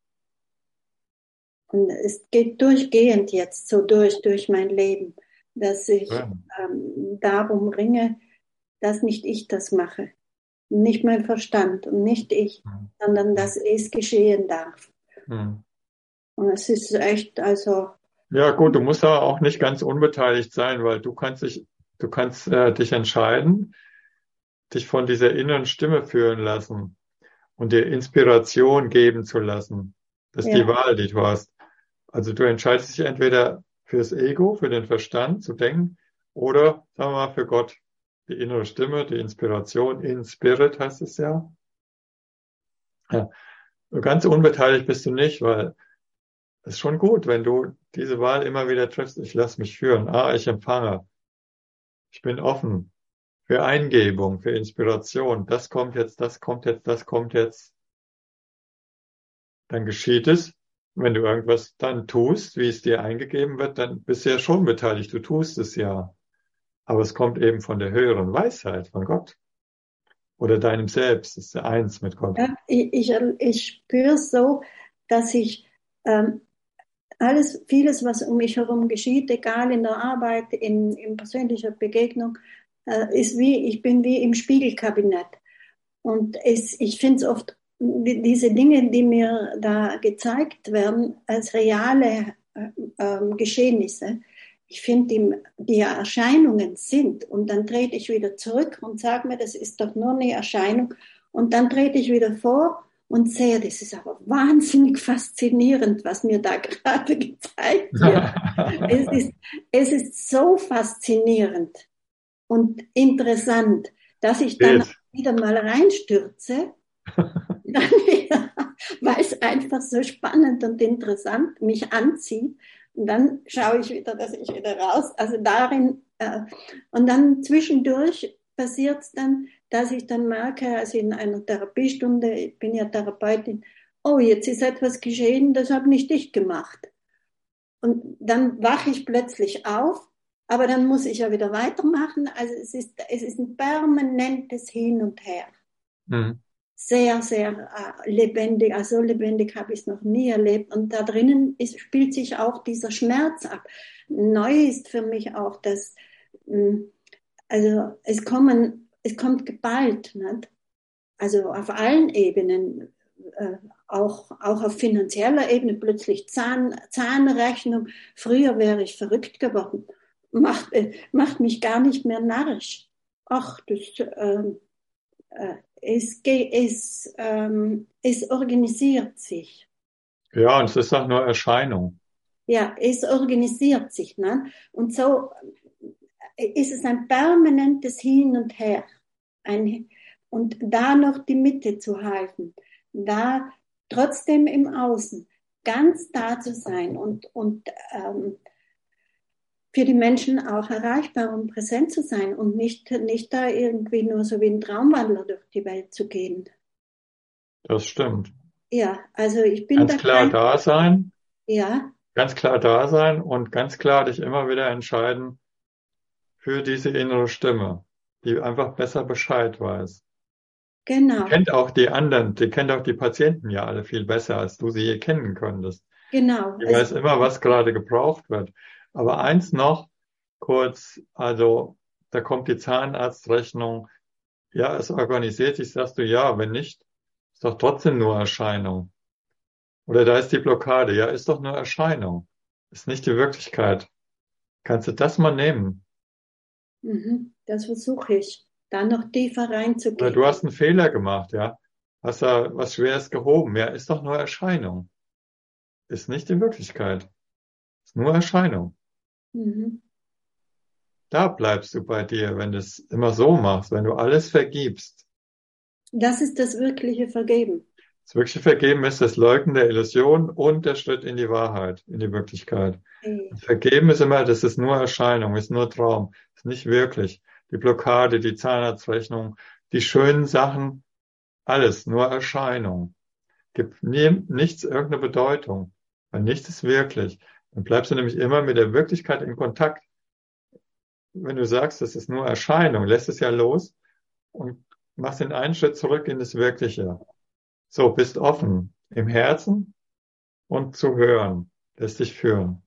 Und es geht durchgehend jetzt so durch, durch mein Leben, dass ich Schön. ähm, darum ringe, dass nicht ich das mache, nicht mein Verstand und nicht ich, sondern dass es geschehen darf. Hm. Und es ist echt, also, Ja, gut, du musst da auch nicht ganz unbeteiligt sein, weil du kannst dich, du kannst äh, dich entscheiden, dich von dieser inneren Stimme führen lassen und dir Inspiration geben zu lassen. Das ist die ja, Wahl, die du hast. Also du entscheidest dich entweder fürs Ego, für den Verstand zu denken, oder, sagen wir mal, für Gott. Die innere Stimme, die Inspiration, in Spirit heißt es ja. Ja, ganz unbeteiligt bist du nicht, weil es ist schon gut, wenn du diese Wahl immer wieder triffst. Ich lasse mich führen. Ah, ich empfange. Ich bin offen für Eingebung, für Inspiration. Das kommt jetzt, das kommt jetzt, das kommt jetzt. Dann geschieht es. Wenn du irgendwas dann tust, wie es dir eingegeben wird, dann bist du ja schon beteiligt. Du tust es ja. Aber es kommt eben von der höheren Weisheit, von Gott oder deinem Selbst. Es ist ja eins mit Gott. ja, ich, ich, ich spüre so, dass ich ähm, alles, vieles, was um mich herum geschieht, egal in der Arbeit, in, in persönlicher Begegnung, äh, ist wie, ich bin wie im Spiegelkabinett. Und es, ich finde es oft, die- diese Dinge, die mir da gezeigt werden, als reale, äh, ähm, Geschehnisse. Ich finde, die, die Erscheinungen sind, und dann trete ich wieder zurück und sage mir, das ist doch nur eine Erscheinung, und dann trete ich wieder vor und sehe, das ist aber wahnsinnig faszinierend, was mir da gerade gezeigt wird. Es ist, es ist so faszinierend und interessant, dass ich dann Geht. wieder mal reinstürze, dann wieder, weil es einfach so spannend und interessant mich anzieht. Und dann schaue ich wieder, dass ich wieder raus, also darin, äh, und dann zwischendurch passiert es dann, dass ich dann merke, also in einer Therapiestunde, ich bin ja Therapeutin, oh, jetzt ist etwas geschehen, das habe nicht ich gemacht. Und dann wache ich plötzlich auf, aber dann muss ich ja wieder weitermachen. Also es ist, es ist ein permanentes Hin und Her. Mhm. Sehr, sehr äh, lebendig. Also lebendig habe ich es noch nie erlebt. Und da drinnen ist, spielt sich auch dieser Schmerz ab. Neu ist für mich auch, dass mh, also es kommen, es kommt geballt, nicht? Also auf allen Ebenen, äh, auch, auch auf finanzieller Ebene, plötzlich Zahn, Zahnrechnung. Früher wäre ich verrückt geworden. Macht, äh, macht mich gar nicht mehr narrisch. Ach, das, äh, äh, es, es, ähm, es organisiert sich. Ja, und es ist auch nur Erscheinung. Ja, es organisiert sich. Ne? Und so ist es ein permanentes Hin und Her. Ein, und da noch die Mitte zu halten, da trotzdem im Außen ganz da zu sein und, und ähm, für die Menschen auch erreichbar und präsent zu sein und nicht, nicht da irgendwie nur so wie ein Traumwandler durch die Welt zu gehen. Das stimmt. Ja, also ich bin Ganz da klar kein, da sein, ja, ganz klar da sein und ganz klar dich immer wieder entscheiden für diese innere Stimme, die einfach besser Bescheid weiß. Die genau, kennt auch die anderen, die kennt auch die Patienten ja alle viel besser, als du sie je kennen könntest. genau. Die Es, weiß immer, was gerade gebraucht wird. Aber eins noch kurz, also da kommt die Zahnarztrechnung. Ja, es organisiert sich, sagst du, ja, wenn nicht, ist doch trotzdem nur Erscheinung. Oder da ist die Blockade, ja, ist doch nur Erscheinung. Ist nicht die Wirklichkeit. Kannst du das mal nehmen? mhm, das versuche ich, da noch tiefer Oder reinzugehen. du hast einen Fehler gemacht, ja. Hast da was Schweres gehoben, ja, ist doch nur Erscheinung. Ist nicht die Wirklichkeit. Ist nur Erscheinung. Mhm. Da bleibst du bei dir, wenn du es immer so machst, wenn du alles vergibst. Das ist das wirkliche Vergeben. Das wirkliche Vergeben ist das Leugnen der Illusion und der Schritt in die Wahrheit, in die Wirklichkeit. Und Vergeben ist immer, das ist nur Erscheinung, ist nur Traum, ist nicht wirklich. Die Blockade, die Zahnarztrechnung, die schönen Sachen, alles nur Erscheinung. Gibt nie, nichts irgendeine Bedeutung, weil nichts ist wirklich. Dann bleibst du nämlich immer mit der Wirklichkeit in Kontakt. Wenn du sagst, das ist nur Erscheinung, lässt es ja los und machst den einen Schritt zurück in das Wirkliche. So, bist offen im Herzen und zu hören, lässt dich führen.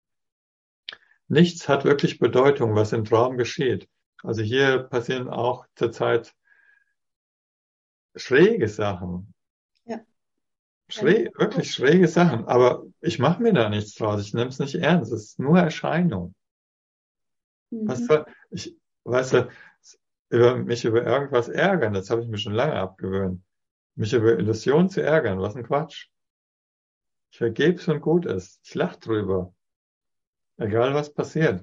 Nichts hat wirklich Bedeutung, was im Traum geschieht. Also hier passieren auch zurzeit schräge Sachen. Ja, kann ich mir Schräg, wirklich vorstellen. schräge Sachen. Aber ich mache mir da nichts draus. Ich nehme es nicht ernst. Es ist nur Erscheinung. Was Mhm. soll, ich, weißt du, über mich über irgendwas ärgern, das habe ich mir schon lange abgewöhnt. Mich über Illusionen zu ärgern, was ein Quatsch. Ich vergebe es und gut ist. Ich lache drüber. Egal was passiert.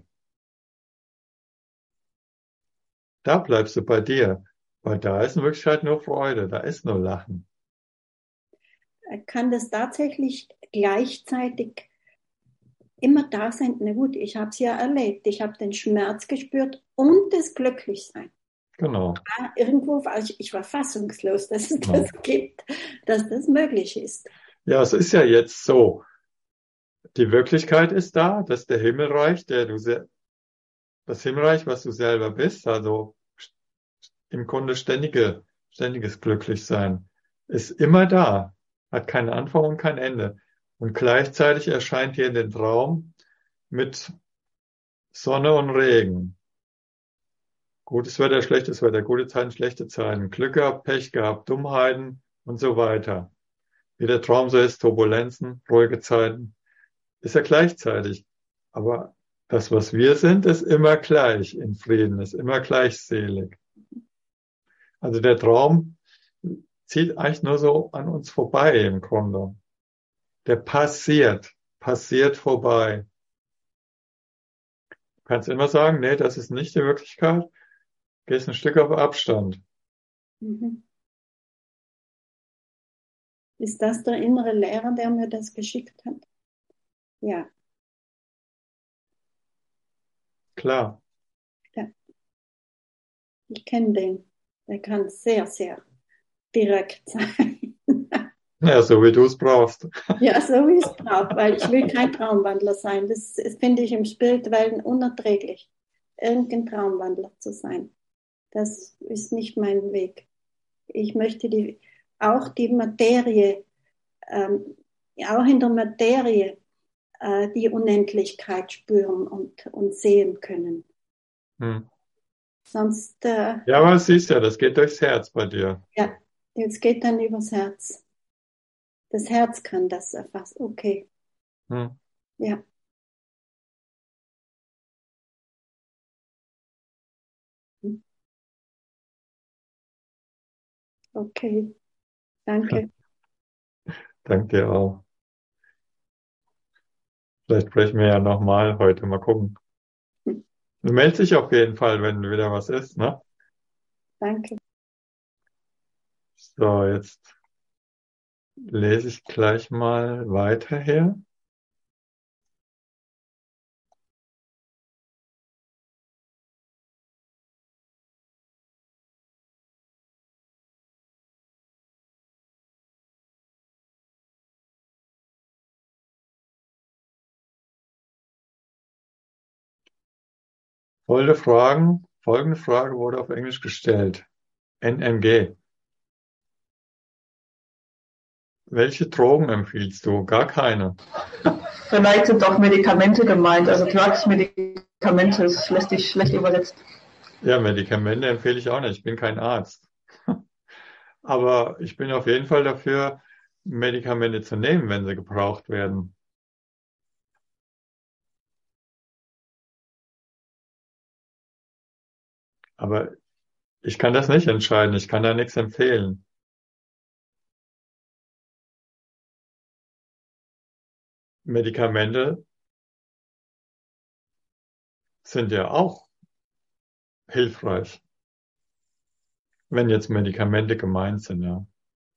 Da bleibst du bei dir. Weil da ist in Wirklichkeit nur Freude. Da ist nur Lachen. Kann das tatsächlich gleichzeitig immer da sein? Na gut, ich habe es ja erlebt. Ich habe den Schmerz gespürt und das Glücklichsein. Genau. Ja, irgendwo war ich, ich war fassungslos, dass es das Genau. gibt, dass das möglich ist. Ja, es ist ja jetzt so. Die Wirklichkeit ist da, das ist der Himmelreich, der du, se- das Himmelreich, was du selber bist, also im Grunde ständige, ständiges Glücklichsein, ist immer da, hat keinen Anfang und kein Ende. Und gleichzeitig erscheint hier in den Traum mit Sonne und Regen. Gutes Wetter, schlechtes Wetter, gute Zeiten, schlechte Zeiten, Glück gehabt, Pech gehabt, Dummheiten und so weiter. Wie der Traum so ist, Turbulenzen, ruhige Zeiten. ist ja gleichzeitig. Aber das, was wir sind, ist immer gleich in Frieden, ist immer gleichselig. Also der Traum zieht eigentlich nur so an uns vorbei im Grunde. Der passiert, passiert vorbei. Du kannst immer sagen, nee, das ist nicht die Wirklichkeit. Gehst ein Stück auf Abstand. Mhm. Ist das der innere Lehrer, der mir das geschickt hat? Ja, Klar. ja. Ich kenne den. Der kann sehr, sehr direkt sein. Ja, so wie du es brauchst. Ja, so wie ich es brauche, weil ich will kein Traumwandler sein. Das, das finde ich im Spirituellen unerträglich, irgendein Traumwandler zu sein. Das ist nicht mein Weg. Ich möchte die, auch die Materie, ähm, auch in der Materie äh, die Unendlichkeit spüren und, und sehen können. Hm. Sonst, äh, Ja, aber siehst ja, das geht durchs Herz bei dir. ja, jetzt geht dann übers Herz. Das Herz kann das erfassen. Okay, Hm. ja, okay, danke. Danke dir auch. Vielleicht sprechen wir ja nochmal heute. Mal gucken. Du meldest dich auf jeden Fall, wenn wieder was ist, ne? Danke. So, jetzt lese ich gleich mal weiter hier. Folgende Fragen, folgende Frage wurde auf Englisch gestellt. N M G. Welche Drogen empfiehlst du? Gar keine. Vielleicht sind auch Medikamente gemeint, also Drugs, Medikamente, das lässt sich schlecht übersetzt. Ja, Medikamente empfehle ich auch nicht. Ich bin kein Arzt. Aber ich bin auf jeden Fall dafür, Medikamente zu nehmen, wenn sie gebraucht werden. Aber ich kann das nicht entscheiden. Ich kann da nichts empfehlen. Medikamente sind ja auch hilfreich, wenn jetzt Medikamente gemeint sind, ja.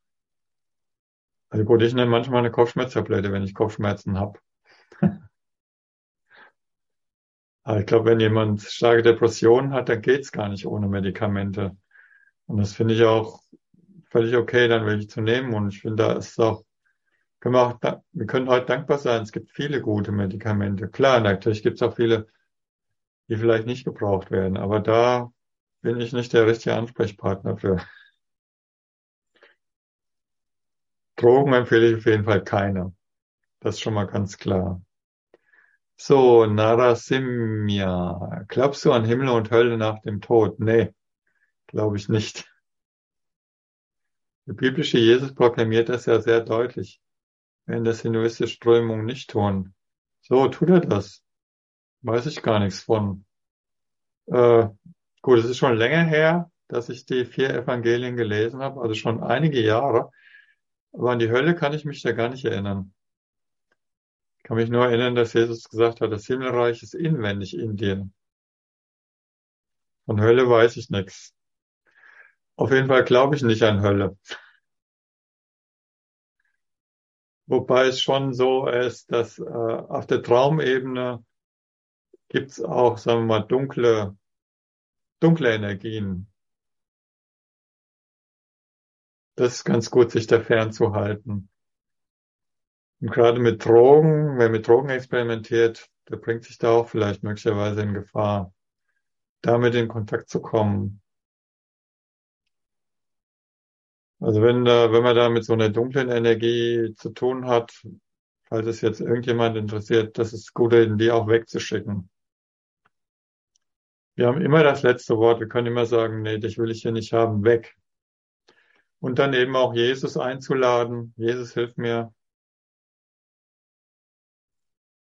Also gut, ich nehme manchmal eine Kopfschmerztablette, wenn ich Kopfschmerzen habe. Aber ich glaube, wenn jemand starke Depressionen hat, dann geht's gar nicht ohne Medikamente. Und das finde ich auch völlig okay, dann welche zu nehmen. Und ich finde, da ist auch, können wir auch, da- wir können heute dankbar sein. Es gibt viele gute Medikamente. Klar, natürlich gibt es auch viele, die vielleicht nicht gebraucht werden. Aber da bin ich nicht der richtige Ansprechpartner für. Drogen empfehle ich auf jeden Fall keine. Das ist schon mal ganz klar. So, Narasimha. Glaubst du an Himmel und Hölle nach dem Tod? Nee, glaube ich nicht. Der biblische Jesus proklamiert das ja sehr deutlich, während das hinduistische Strömungen nicht tun. So, tut er das? Weiß ich gar nichts von. Äh, gut, es ist schon länger her, dass ich die vier Evangelien gelesen habe, also schon einige Jahre. Aber an die Hölle kann ich mich da gar nicht erinnern. Ich kann mich nur erinnern, dass Jesus gesagt hat, das Himmelreich ist inwendig in dir. Von Hölle weiß ich nichts. Auf jeden Fall glaube ich nicht an Hölle. Wobei es schon so ist, dass äh, auf der Traumebene gibt's auch, sagen wir mal, dunkle, dunkle Energien. Das ist ganz gut, sich da fernzuhalten. Und gerade mit Drogen, wer mit Drogen experimentiert, der bringt sich da auch vielleicht möglicherweise in Gefahr, damit in Kontakt zu kommen. Also wenn, da, wenn man da mit so einer dunklen Energie zu tun hat, falls es jetzt irgendjemand interessiert, das ist gut, die auch wegzuschicken. Wir haben immer das letzte Wort. Wir können immer sagen, nee, dich will ich hier nicht haben, weg. Und dann eben auch Jesus einzuladen. Jesus, hilf mir.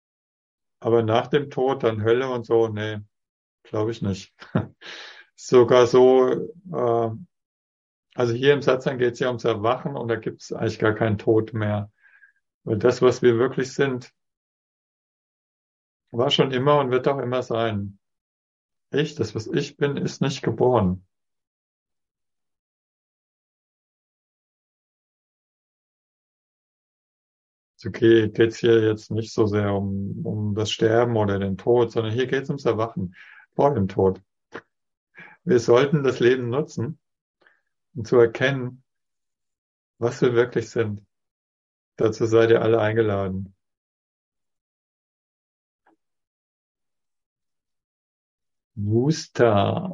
Aber nach dem Tod dann Hölle und so, nee, glaube ich nicht. Sogar so, äh, also hier im Satzang geht es ja ums Erwachen und da gibt es eigentlich gar keinen Tod mehr. Weil das, was wir wirklich sind, war schon immer und wird auch immer sein. Ich, das, was ich bin, ist nicht geboren. So geht es hier jetzt nicht so sehr um, um das Sterben oder den Tod, sondern hier geht es ums Erwachen vor dem Tod. Wir sollten das Leben nutzen, um zu erkennen, was wir wirklich sind. Dazu seid ihr alle eingeladen. Wusta.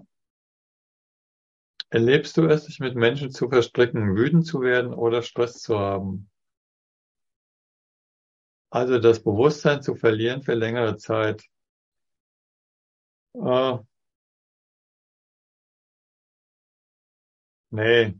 Erlebst du es, dich mit Menschen zu verstricken, wütend zu werden oder Stress zu haben? Also das Bewusstsein zu verlieren für längere Zeit. Äh, nee,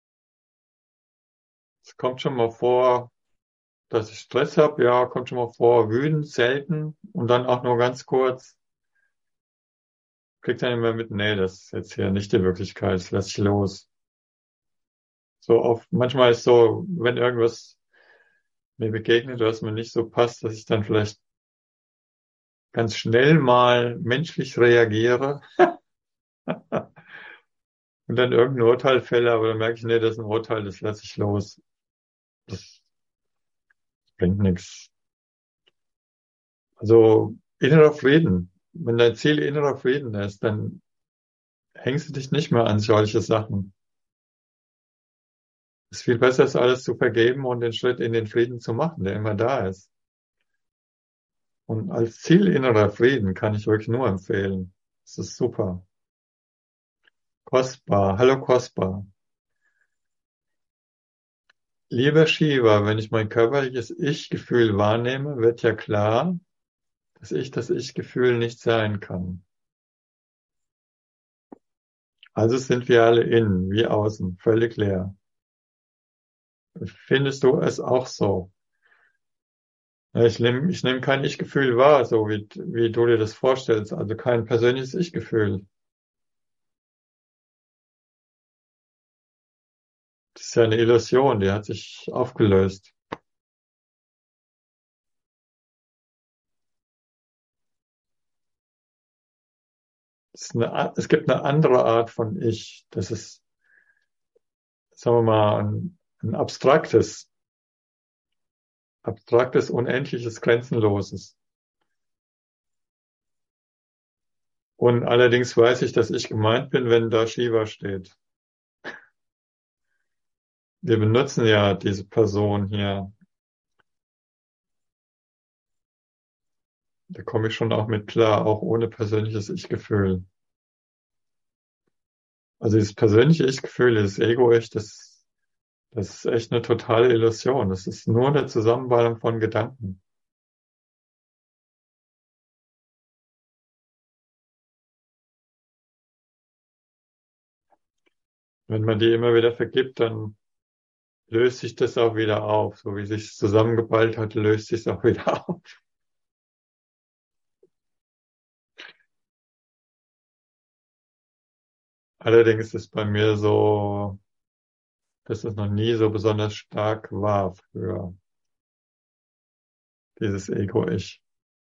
es kommt schon mal vor, dass ich Stress habe. Ja, kommt schon mal vor. Wütend, selten und dann auch nur ganz kurz. Kriegt dann immer mit, nee, das ist jetzt hier nicht die Wirklichkeit, das lass ich los. So oft, manchmal ist so, wenn irgendwas mir begegnet, was mir nicht so passt, dass ich dann vielleicht ganz schnell mal menschlich reagiere und dann irgendein Urteil fälle, aber dann merke ich, nee, das ist ein Urteil, das lasse ich los. Das bringt nichts. Also innerer Frieden. Wenn dein Ziel innerer Frieden ist, dann hängst du dich nicht mehr an solche Sachen. Es ist viel besser, das alles zu vergeben und den Schritt in den Frieden zu machen, der immer da ist. Und als Ziel innerer Frieden kann ich euch nur empfehlen. Das ist super. Kostbar. Hallo Kostbar. Lieber Shiva, wenn ich mein körperliches Ich-Gefühl wahrnehme, wird ja klar, dass ich das Ich-Gefühl nicht sein kann. Also sind wir alle innen wie außen, völlig leer. Findest du es auch so? Ja, Ich nehme ich nehm kein Ich-Gefühl wahr, so wie, wie du dir das vorstellst, also kein persönliches Ich-Gefühl. Das ist ja eine Illusion, die hat sich aufgelöst. Es, ist eine, es gibt eine andere Art von Ich. Das ist, sagen wir mal, ein, ein abstraktes, abstraktes, unendliches, grenzenloses. Und allerdings weiß ich, dass ich gemeint bin, wenn da Shiva steht. Wir benutzen ja diese Person hier. Da komme ich schon auch mit klar, auch ohne persönliches Ich-Gefühl. Also dieses persönliche Ich-Gefühl, dieses Ego-Ich, das, das ist echt eine totale Illusion. Das ist nur eine Zusammenballung von Gedanken. Wenn man die immer wieder vergibt, dann löst sich das auch wieder auf. So wie sich zusammengeballt hat, löst sich es auch wieder auf. Allerdings ist es bei mir so, dass es noch nie so besonders stark war früher, dieses Ego-Ich.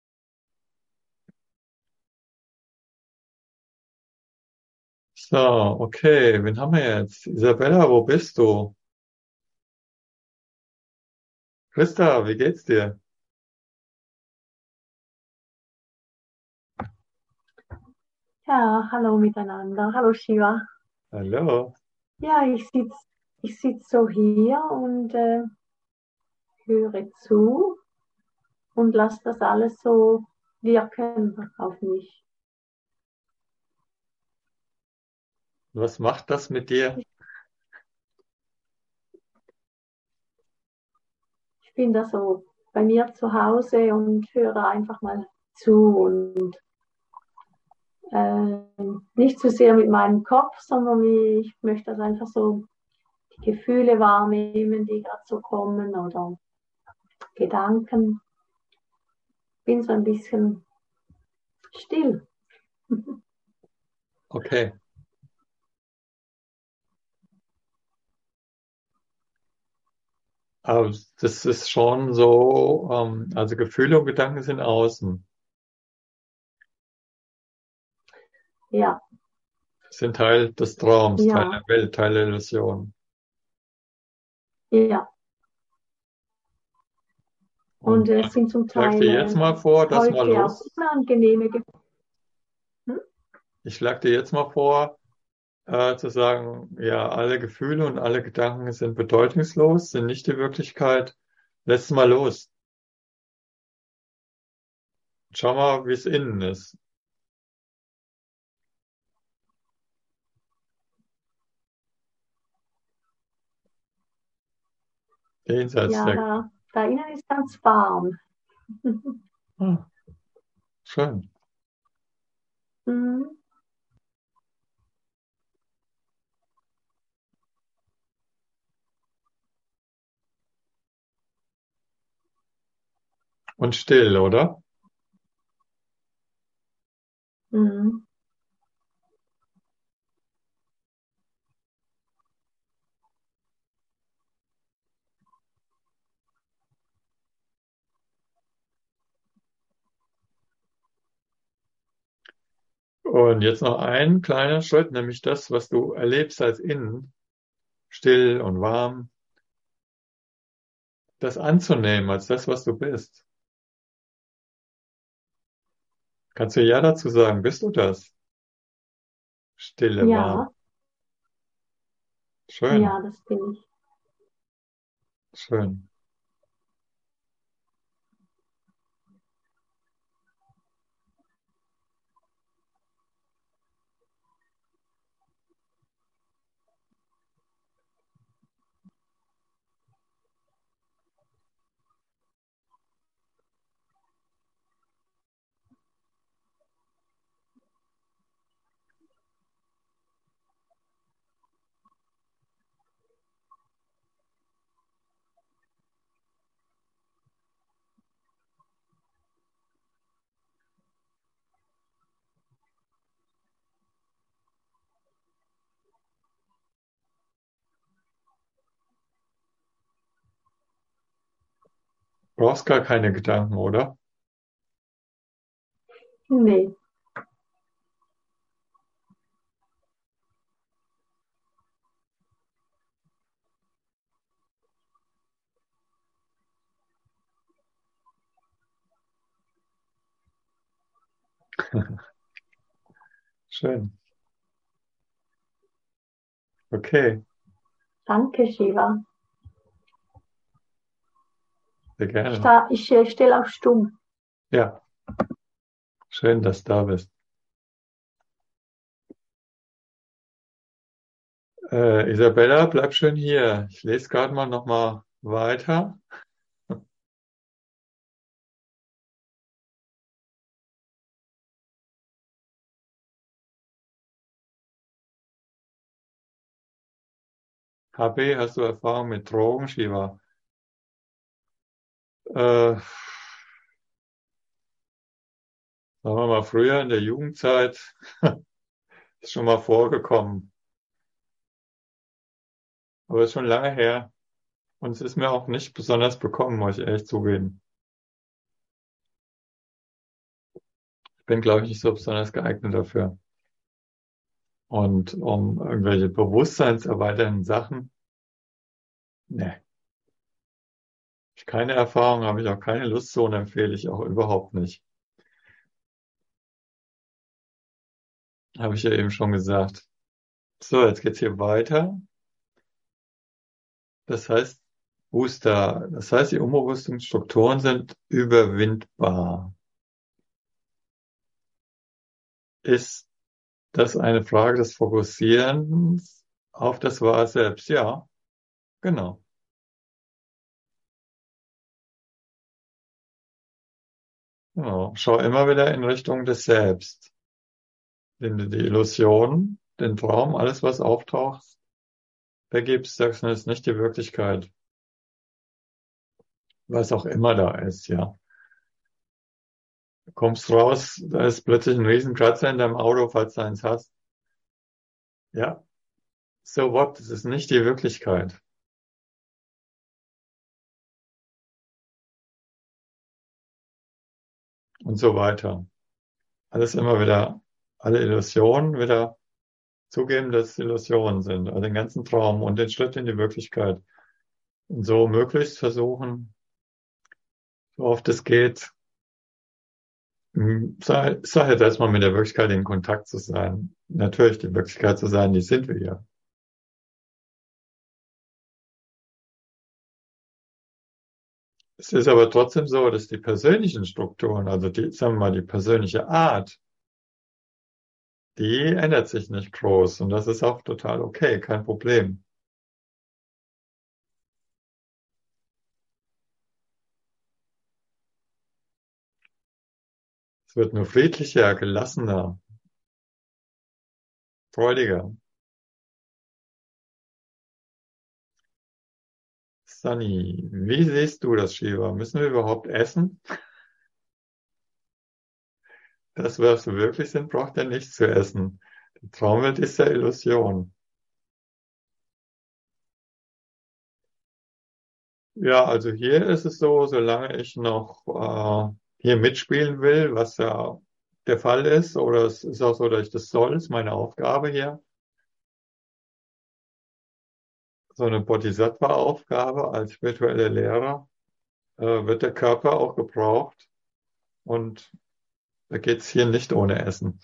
So, okay, wen haben wir jetzt? Isabella, wo bist du? Christa, wie geht's dir? Ja, hallo miteinander. Hallo Shiva. Hallo. Ja, ich sitze ich sitz so hier und äh, höre zu und lasse das alles so wirken auf mich. Was macht das mit dir? Ich bin da so bei mir zu Hause und höre einfach mal zu und äh, nicht zu sehr mit meinem Kopf, sondern wie, ich möchte das einfach so die Gefühle wahrnehmen, die gerade so kommen oder Gedanken. bin so ein bisschen still. Okay. Aber das ist schon so, ähm, also Gefühle und Gedanken sind außen, Ja, sind Teil des Traums, Teil ja, der Welt, Teil der Illusion. ja. Und Und es sind zum schlag Teil dir jetzt äh, mal vor, das mal heute auch los. unangenehme Gefühle. Hm? Ich schlag dir jetzt mal vor, äh, zu sagen, ja, alle Gefühle und alle Gedanken sind bedeutungslos, sind nicht die Wirklichkeit. Lass mal los. Schau mal, wie es innen ist. Jenseits Ja, der. da, da innen ist ganz warm. Ah, schön. Mhm. Und still, oder? Mhm. Und jetzt noch ein kleiner Schritt, nämlich das, was du erlebst als innen, still und warm, das anzunehmen als das, was du bist. Kannst du ja dazu sagen, bist du das? Stille, warm. Ja, Schön, ja, das bin ich. schön. Brauchst gar keine Gedanken, oder? Nee, Schön. Okay, danke, Shiva. sehr Ich, gerne. da, ich äh, stelle auf stumm. Ja, schön, dass du da bist. Äh, Isabella, bleib schön hier. Ich lese gerade mal noch mal weiter. H B, hast du Erfahrung mit Drogen, Shiva? Äh, sagen wir mal, früher in der Jugendzeit ist schon mal vorgekommen. Aber ist schon lange her. Und es ist mir auch nicht besonders bekommen, muss ich ehrlich zugeben. Ich bin, glaube ich, nicht so besonders geeignet dafür. Und um irgendwelche bewusstseinserweiternden Sachen, ne, ich keine Erfahrung, habe ich auch keine Lust zu und empfehle ich auch überhaupt nicht. Habe ich ja eben schon gesagt. So, jetzt geht's hier weiter. Das heißt, Booster, das heißt, die unbewussten Strukturen sind überwindbar. Ist das eine Frage des Fokussierens auf das Wahre selbst? Ja, genau. Genau. Schau immer wieder in Richtung des Selbst. Wenn du die Illusion, den Traum, alles, was auftaucht, vergibst, sagst du, das ist nicht die Wirklichkeit. Was auch immer da ist, ja. Du kommst raus, da ist plötzlich ein riesen Kratzer in deinem Auto, falls du eins hast. Ja, so what? Das ist nicht die Wirklichkeit. Und so weiter. Alles immer wieder, alle Illusionen wieder zugeben, dass es Illusionen sind. Also den ganzen Traum und den Schritt in die Wirklichkeit. Und so möglichst versuchen, so oft es geht, sei, sei jetzt erstmal mit der Wirklichkeit in Kontakt zu sein. Natürlich die Wirklichkeit zu sein, die sind wir ja. Es ist aber trotzdem so, dass die persönlichen Strukturen, also die, sagen wir mal, die persönliche Art, die ändert sich nicht groß. Und das ist auch total okay, kein Problem. Es wird nur friedlicher, gelassener, freudiger. Sunny, wie siehst du das, Shiva? Müssen wir überhaupt essen? Das, was wir wirklich sind, braucht ja nichts zu essen. Die Traumwelt ist ja Illusion. Ja, also hier ist es so, solange ich noch äh, hier mitspielen will, was ja der Fall ist, oder es ist auch so, dass ich das soll, ist meine Aufgabe hier. So eine Bodhisattva-Aufgabe als spiritueller Lehrer äh, wird der Körper auch gebraucht und da geht's hier nicht ohne Essen.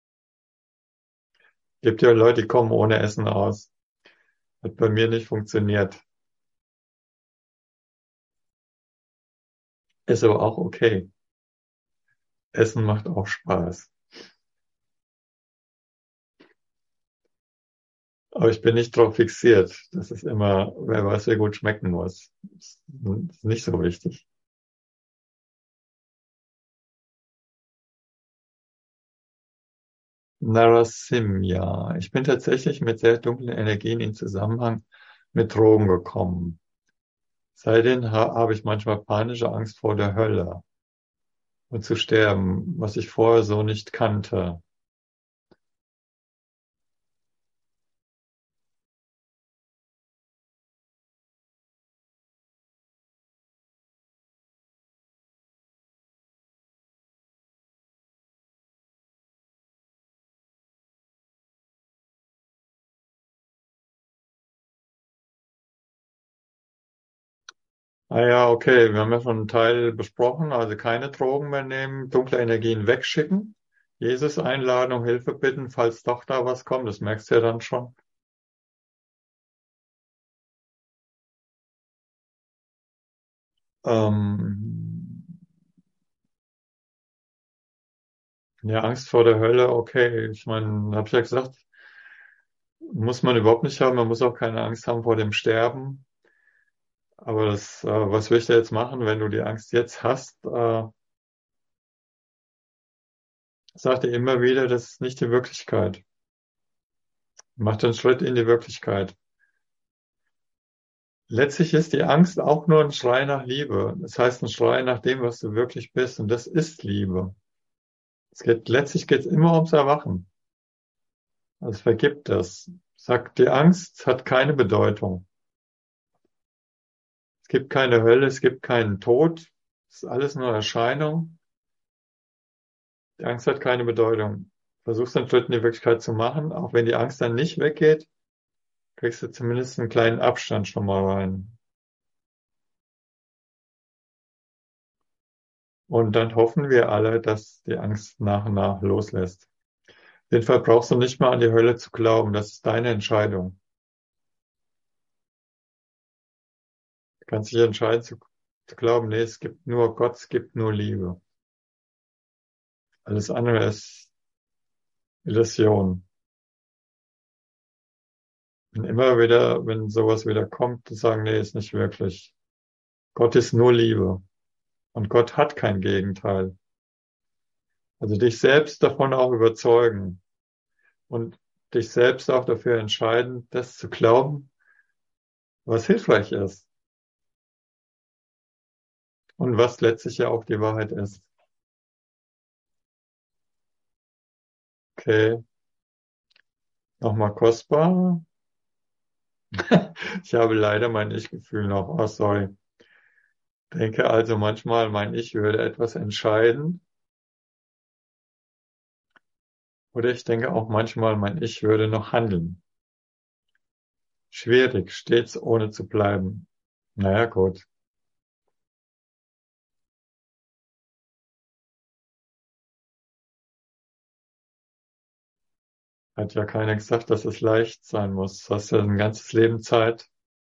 Gibt ja Leute, die kommen ohne Essen aus. Hat bei mir nicht funktioniert. Ist aber auch okay. Essen macht auch Spaß. Aber ich bin nicht drauf fixiert. Das ist immer, wer weiß, wie gut schmecken muss. Das ist nicht so wichtig. Narasimha. Ich bin tatsächlich mit sehr dunklen Energien in Zusammenhang mit Drogen gekommen. Seitdem ha habe ich manchmal panische Angst vor der Hölle und zu sterben, was ich vorher so nicht kannte. Ah ja, okay, wir haben ja schon einen Teil besprochen, also keine Drogen mehr nehmen, dunkle Energien wegschicken, Jesus einladen, um Hilfe bitten, falls doch da was kommt, das merkst du ja dann schon. Ähm, ja, Angst vor der Hölle, okay, ich meine, habe ich ja gesagt, muss man überhaupt nicht haben, man muss auch keine Angst haben vor dem Sterben. Aber das, äh, was will ich da jetzt machen, wenn du die Angst jetzt hast? Äh, sag dir immer wieder, das ist nicht die Wirklichkeit. Mach den Schritt in die Wirklichkeit. Letztlich ist die Angst auch nur ein Schrei nach Liebe. Das heißt, ein Schrei nach dem, was du wirklich bist. Und das ist Liebe. Es geht, letztlich geht es immer ums Erwachen. Also vergib das. Sag, die Angst hat keine Bedeutung. Es gibt keine Hölle, es gibt keinen Tod. Es ist alles nur Erscheinung. Die Angst hat keine Bedeutung. Versuchst den Schritt in die Wirklichkeit zu machen, auch wenn die Angst dann nicht weggeht, kriegst du zumindest einen kleinen Abstand schon mal rein. Und dann hoffen wir alle, dass die Angst nach und nach loslässt. Auf jeden Fall brauchst du nicht mal an die Hölle zu glauben. Das ist deine Entscheidung. Du kannst dich entscheiden zu, zu glauben, nee, es gibt nur Gott, es gibt nur Liebe. Alles andere ist Illusion. Und immer wieder, wenn sowas wieder kommt, zu sagen, nee, ist nicht wirklich. Gott ist nur Liebe. Und Gott hat kein Gegenteil. Also dich selbst davon auch überzeugen und dich selbst auch dafür entscheiden, das zu glauben, was hilfreich ist. Und was letztlich ja auch die Wahrheit ist. Okay. Nochmal kostbar. Ich habe leider mein Ich-Gefühl noch. Oh, sorry. Denke also manchmal, mein Ich würde etwas entscheiden. Oder ich denke auch manchmal, mein Ich würde noch handeln. Schwierig, stets ohne zu bleiben. Naja, gut. Hat ja keiner gesagt, dass es leicht sein muss. Du hast ja ein ganzes Leben Zeit.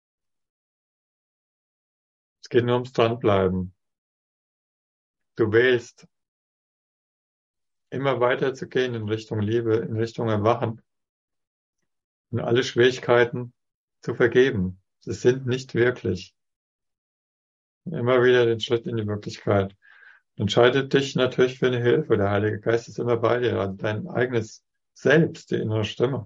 Es geht nur ums Dranbleiben. Du wählst, immer weiter zu gehen in Richtung Liebe, in Richtung Erwachen und alle Schwierigkeiten zu vergeben. Sie sind nicht wirklich. Immer wieder den Schritt in die Wirklichkeit. Entscheidet dich natürlich für eine Hilfe. Der Heilige Geist ist immer bei dir. Dein eigenes Selbst, die innere Stimme.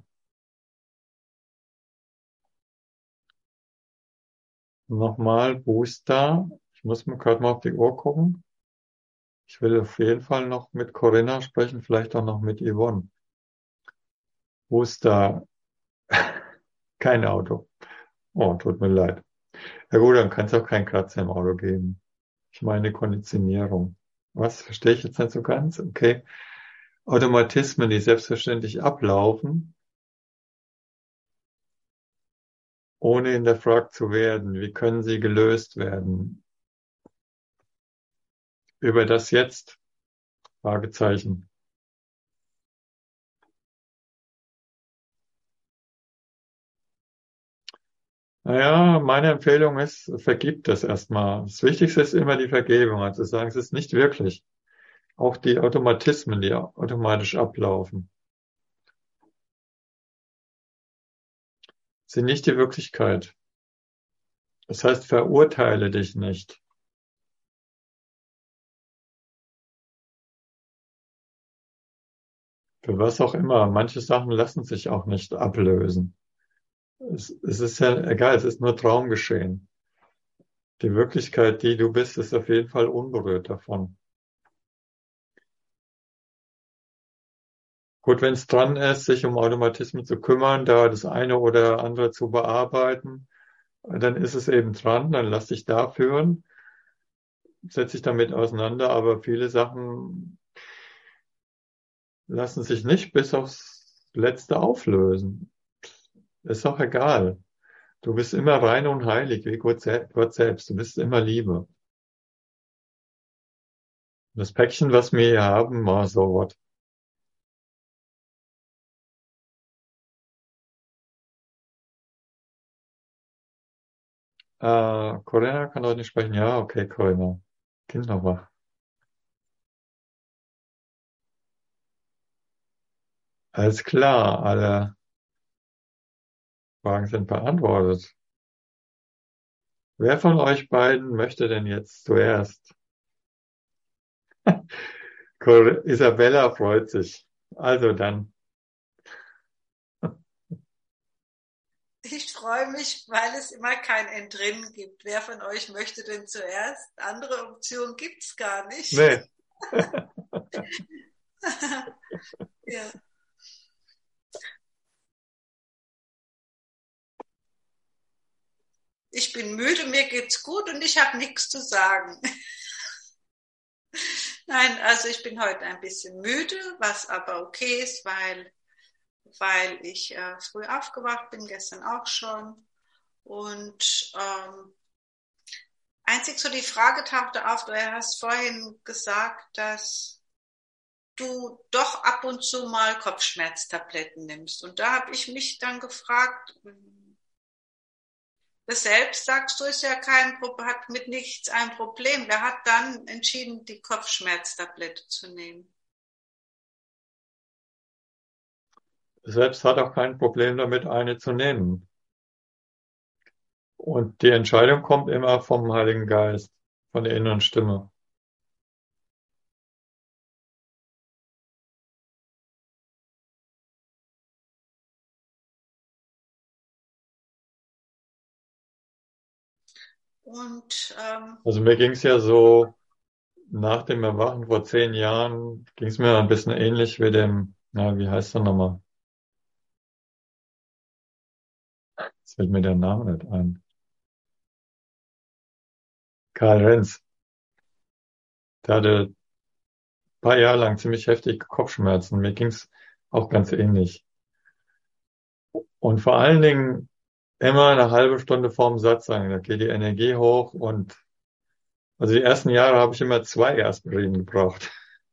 Nochmal Booster. Ich muss mir gerade mal auf die Uhr gucken. Ich will auf jeden Fall noch mit Corinna sprechen, vielleicht auch noch mit Yvonne. Booster. Kein Auto. Oh, tut mir leid. Ja gut, dann kann es auch kein Kratzer im Auto geben. Ich meine Konditionierung. Was? Verstehe ich jetzt nicht so ganz? Okay. Automatismen, die selbstverständlich ablaufen, ohne hinterfragt zu werden. Wie können sie gelöst werden? Über das Jetzt? Fragezeichen. Naja, meine Empfehlung ist, vergib das erstmal. Das Wichtigste ist immer die Vergebung. Also sagen, es ist nicht wirklich. Auch die Automatismen, die automatisch ablaufen, sind nicht die Wirklichkeit. Das heißt, verurteile dich nicht. Für was auch immer. Manche Sachen lassen sich auch nicht ablösen. Es, es ist ja egal, es ist nur Traumgeschehen. Die Wirklichkeit, die du bist, ist auf jeden Fall unberührt davon. Gut, wenn es dran ist, sich um Automatismen zu kümmern, da das eine oder andere zu bearbeiten, dann ist es eben dran, dann lass dich da führen, setz dich damit auseinander, aber viele Sachen lassen sich nicht bis aufs Letzte auflösen. Ist doch egal. Du bist immer rein und heilig, wie Gott, sel- Gott selbst. Du bist immer Liebe. Das Päckchen, was wir hier haben, war so what. Äh, Corinna kann heute nicht sprechen. Ja, okay, Corinna. Kind noch wach. Alles klar, alle Fragen sind beantwortet. Wer von euch beiden möchte denn jetzt zuerst? Cor- Isabella freut sich. Also dann. Ich freue mich, weil es immer kein Entrinnen gibt. Wer von euch möchte denn zuerst? Andere Optionen gibt es gar nicht. Nee. Ja. Ich bin müde, mir geht's gut und ich habe nichts zu sagen. Nein, also ich bin heute ein bisschen müde, was aber okay ist, weil, weil ich äh, früh aufgewacht bin, gestern auch schon. Und ähm, einzig so die Frage tauchte auf, du hast vorhin gesagt, dass du doch ab und zu mal Kopfschmerztabletten nimmst. Und da habe ich mich dann gefragt, das selbst, sagst du, ist ja kein, hat mit nichts ein Problem. Wer hat dann entschieden, die Kopfschmerztablette zu nehmen? Selbst hat auch kein Problem damit, eine zu nehmen. Und die Entscheidung kommt immer vom Heiligen Geist, von der inneren Stimme. Und ähm, Also mir ging es ja so, nach dem Erwachen vor zehn Jahren, ging es mir ein bisschen ähnlich wie dem Ja, wie heißt er nochmal? Jetzt fällt mir der Name nicht ein. Karl Renz. Der hatte ein paar Jahre lang ziemlich heftige Kopfschmerzen. Mir ging's auch ganz ähnlich. Und vor allen Dingen immer eine halbe Stunde vorm Satz sagen, da geht die Energie hoch und also die ersten Jahre habe ich immer zwei Aspirin gebraucht.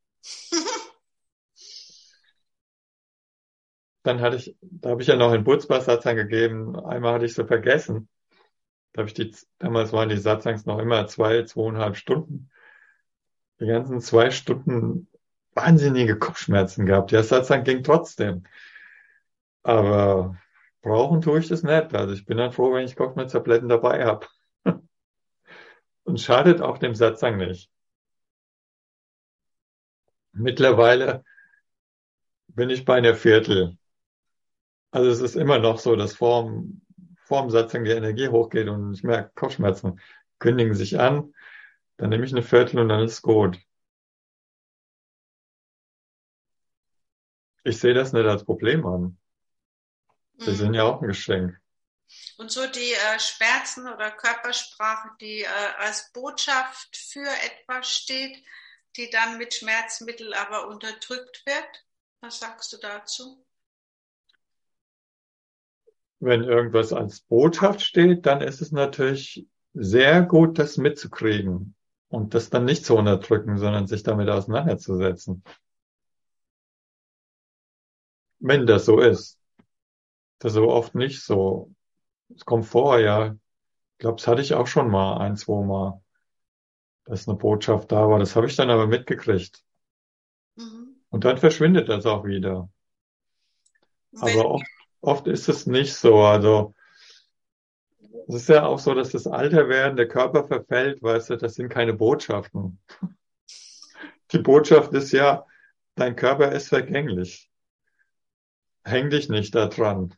Dann hatte ich, da habe ich ja noch einen Butzbach-Satzang gegeben. Einmal hatte ich so vergessen. Da habe ich die, damals waren die Satzangs noch immer zwei, zweieinhalb Stunden. Die ganzen zwei Stunden wahnsinnige Kopfschmerzen gehabt. Der Satzang ging trotzdem. Aber brauchen tue ich das nicht. Also ich bin dann froh, wenn ich Kopfschmerztabletten dabei habe. Und schadet auch dem Satzang nicht. Mittlerweile bin ich bei einer Viertel. Also es ist immer noch so, dass vorm, vorm Satzang die Energie hochgeht und ich merke, Kopfschmerzen kündigen sich an. Dann nehme ich eine Viertel und dann ist es gut. Ich sehe das nicht als Problem an. Wir sind Mhm. ja auch ein Geschenk. Und so die äh, Schmerzen oder Körpersprache, die äh, als Botschaft für etwas steht, die dann mit Schmerzmittel aber unterdrückt wird. Was sagst du dazu? Wenn irgendwas als Botschaft steht, dann ist es natürlich sehr gut, das mitzukriegen und das dann nicht zu unterdrücken, sondern sich damit auseinanderzusetzen. Wenn das so ist. Das ist so oft nicht so. Es kommt vor, ja. Ich glaube, das hatte ich auch schon mal, ein, zwei Mal, dass eine Botschaft da war. Das habe ich dann aber mitgekriegt. Mhm. Und dann verschwindet das auch wieder. Und wenn, Aber oft, oft ist es nicht so. Also, es ist ja auch so, dass das Alterwerden, der Körper verfällt, weißt du, das sind keine Botschaften. Die Botschaft ist ja, dein Körper ist vergänglich. Häng dich nicht da dran.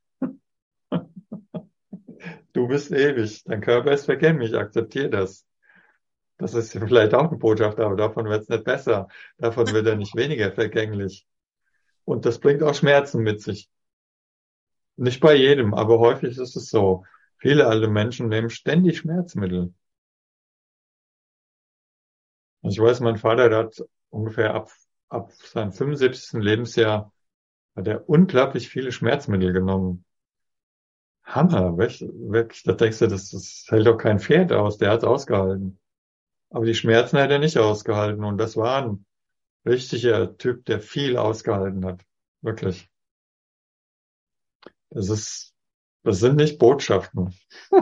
Du bist ewig. Dein Körper ist vergänglich. Akzeptier das. Das ist vielleicht auch eine Botschaft, aber davon wird es nicht besser. Davon wird er nicht weniger vergänglich. Und das bringt auch Schmerzen mit sich. Nicht bei jedem, aber häufig ist es so. Viele alte Menschen nehmen ständig Schmerzmittel. Also ich weiß, mein Vater, der hat ungefähr ab, ab seinem fünfundsiebzigsten Lebensjahr hat er unglaublich viele Schmerzmittel genommen. Hammer, wirklich, wirklich, da denkst du, das, das hält doch kein Pferd aus, der hat's ausgehalten. Aber die Schmerzen hat er nicht ausgehalten und das war ein richtiger Typ, der viel ausgehalten hat. Wirklich. Das ist, das sind nicht Botschaften.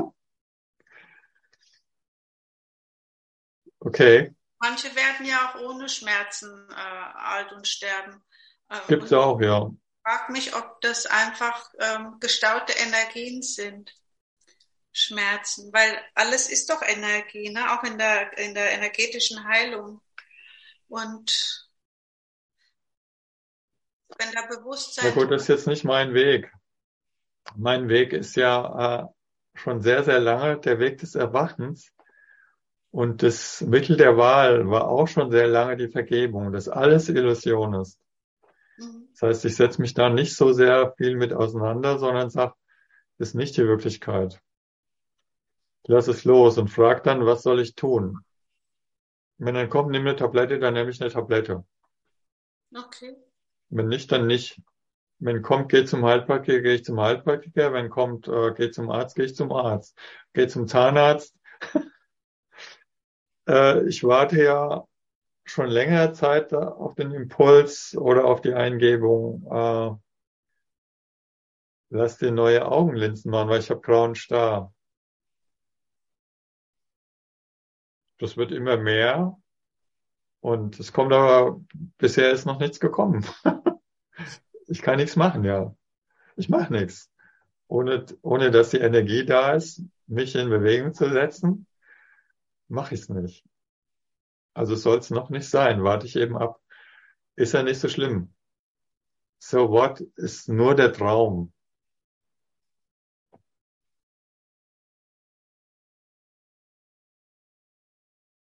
Okay, manche werden ja auch ohne Schmerzen äh, alt und sterben. Äh, gibt's und auch, ja. ich frage mich, ob das einfach ähm, gestaute Energien sind, Schmerzen, weil alles ist doch Energie, ne? Auch in der, in der energetischen Heilung. Und wenn da Na Bewusstsein, gut, das ist jetzt nicht mein Weg. Mein Weg ist ja äh, schon sehr, sehr lange der Weg des Erwachens. Und das Mittel der Wahl war auch schon sehr lange die Vergebung, dass alles Illusion ist. mhm. Das heißt, ich setze mich da nicht so sehr viel mit auseinander, sondern sage, das ist nicht die Wirklichkeit. Ich lass es los und frage dann, was soll ich tun? Wenn dann kommt, nimm eine Tablette, dann nehme ich eine Tablette. Okay. Wenn nicht, dann nicht. Wenn kommt, geh zum Heilpraktiker, gehe ich zum Heilpraktiker. Wenn kommt, äh, geh zum Arzt, gehe ich zum Arzt. Geh zum Zahnarzt. Äh, ich warte ja schon längere Zeit da auf den Impuls oder auf die Eingebung, äh, lass dir neue Augenlinsen machen, weil ich habe grauen Star. Das wird immer mehr und es kommt aber, bisher ist noch nichts gekommen. Ich kann nichts machen, ja. Ich mache nichts. Ohne, ohne dass die Energie da ist, mich in Bewegung zu setzen, mache ich es nicht. Also soll es noch nicht sein. Warte ich eben ab. Ist ja nicht so schlimm. So what ist nur der Traum.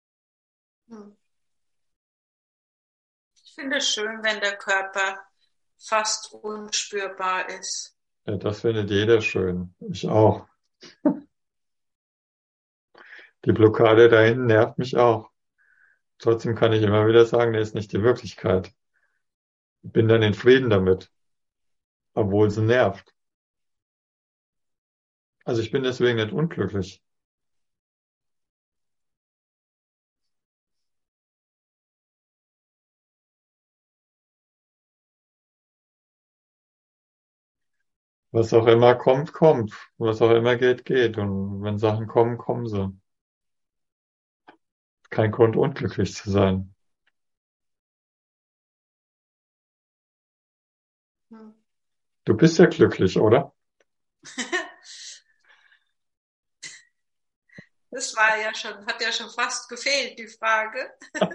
Hm. Ich finde es schön, wenn der Körper fast unspürbar ist. Ja, das findet jeder schön. Ich auch. Die Blockade da hinten nervt mich auch. Trotzdem kann ich immer wieder sagen, das ist nicht die Wirklichkeit. Ich bin dann in Frieden damit, obwohl sie nervt. Also ich bin deswegen nicht unglücklich. Was auch immer kommt, kommt. Was auch immer geht, geht. Und wenn Sachen kommen, kommen sie. Kein Grund, unglücklich zu sein. Hm. Du bist ja glücklich, oder? Das war ja schon, hat ja schon fast gefehlt, die Frage.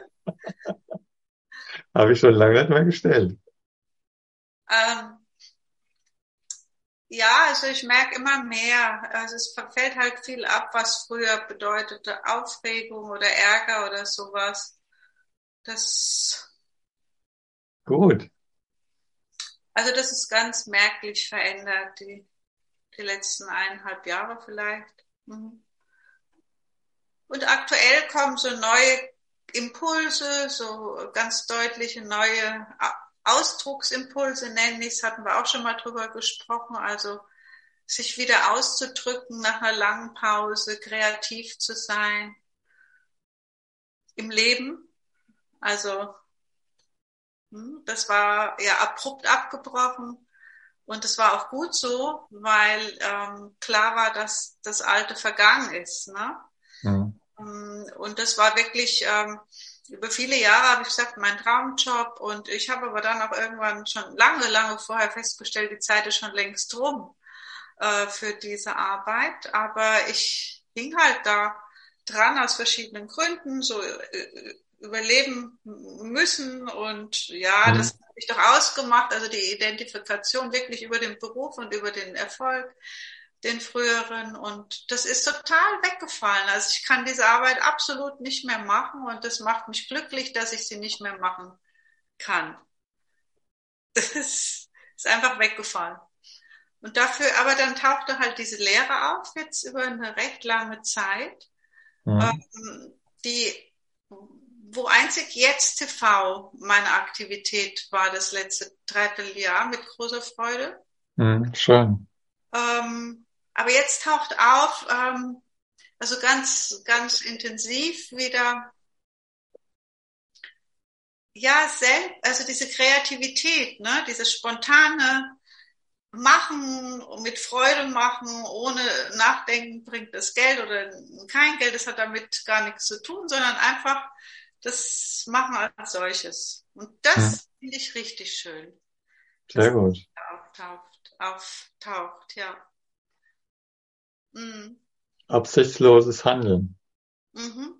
Habe ich schon lange nicht mehr gestellt. Ähm, ja, also ich merke immer mehr. Also es fällt halt viel ab, was früher bedeutete Aufregung oder Ärger oder sowas. Das, Gut. also das ist ganz merklich verändert, die, die letzten eineinhalb Jahre vielleicht. Mhm. Und aktuell kommen so neue Impulse, so ganz deutliche neue Ausdrucksimpulse nenne ich es, hatten wir auch schon mal drüber gesprochen, also sich wieder auszudrücken nach einer langen Pause, kreativ zu sein im Leben. Also das war ja abrupt abgebrochen und das war auch gut so, weil ähm, klar war, dass das Alte vergangen ist, ne? Mhm. Und das war wirklich ähm, über viele Jahre, habe ich gesagt, mein Traumjob. Und ich habe aber dann auch irgendwann schon lange, lange vorher festgestellt, die Zeit ist schon längst rum äh, für diese Arbeit. Aber ich hing halt da dran aus verschiedenen Gründen, so äh, überleben müssen. Und ja, mhm. das habe ich doch ausgemacht, also die Identifikation wirklich über den Beruf und über den Erfolg, den früheren, und das ist total weggefallen. Also ich kann diese Arbeit absolut nicht mehr machen und das macht mich glücklich, dass ich sie nicht mehr machen kann. Das ist einfach weggefallen. Und dafür, aber dann tauchte halt diese Lehre auf, jetzt über eine recht lange Zeit, mhm. die, wo einzig jetzt T V meine Aktivität war, das letzte Dreivierteljahr mit großer Freude. Mhm, schön. Ähm, Aber jetzt taucht auf, ähm, also ganz, ganz intensiv wieder, ja, selbst, also diese Kreativität, ne, dieses spontane Machen, mit Freude machen, ohne Nachdenken, bringt das Geld oder kein Geld, das hat damit gar nichts zu tun, sondern einfach das Machen als solches. Und das hm. finde ich richtig schön. Sehr gut. Auftaucht, auftaucht, ja. Mhm. Absichtsloses Handeln. Mhm.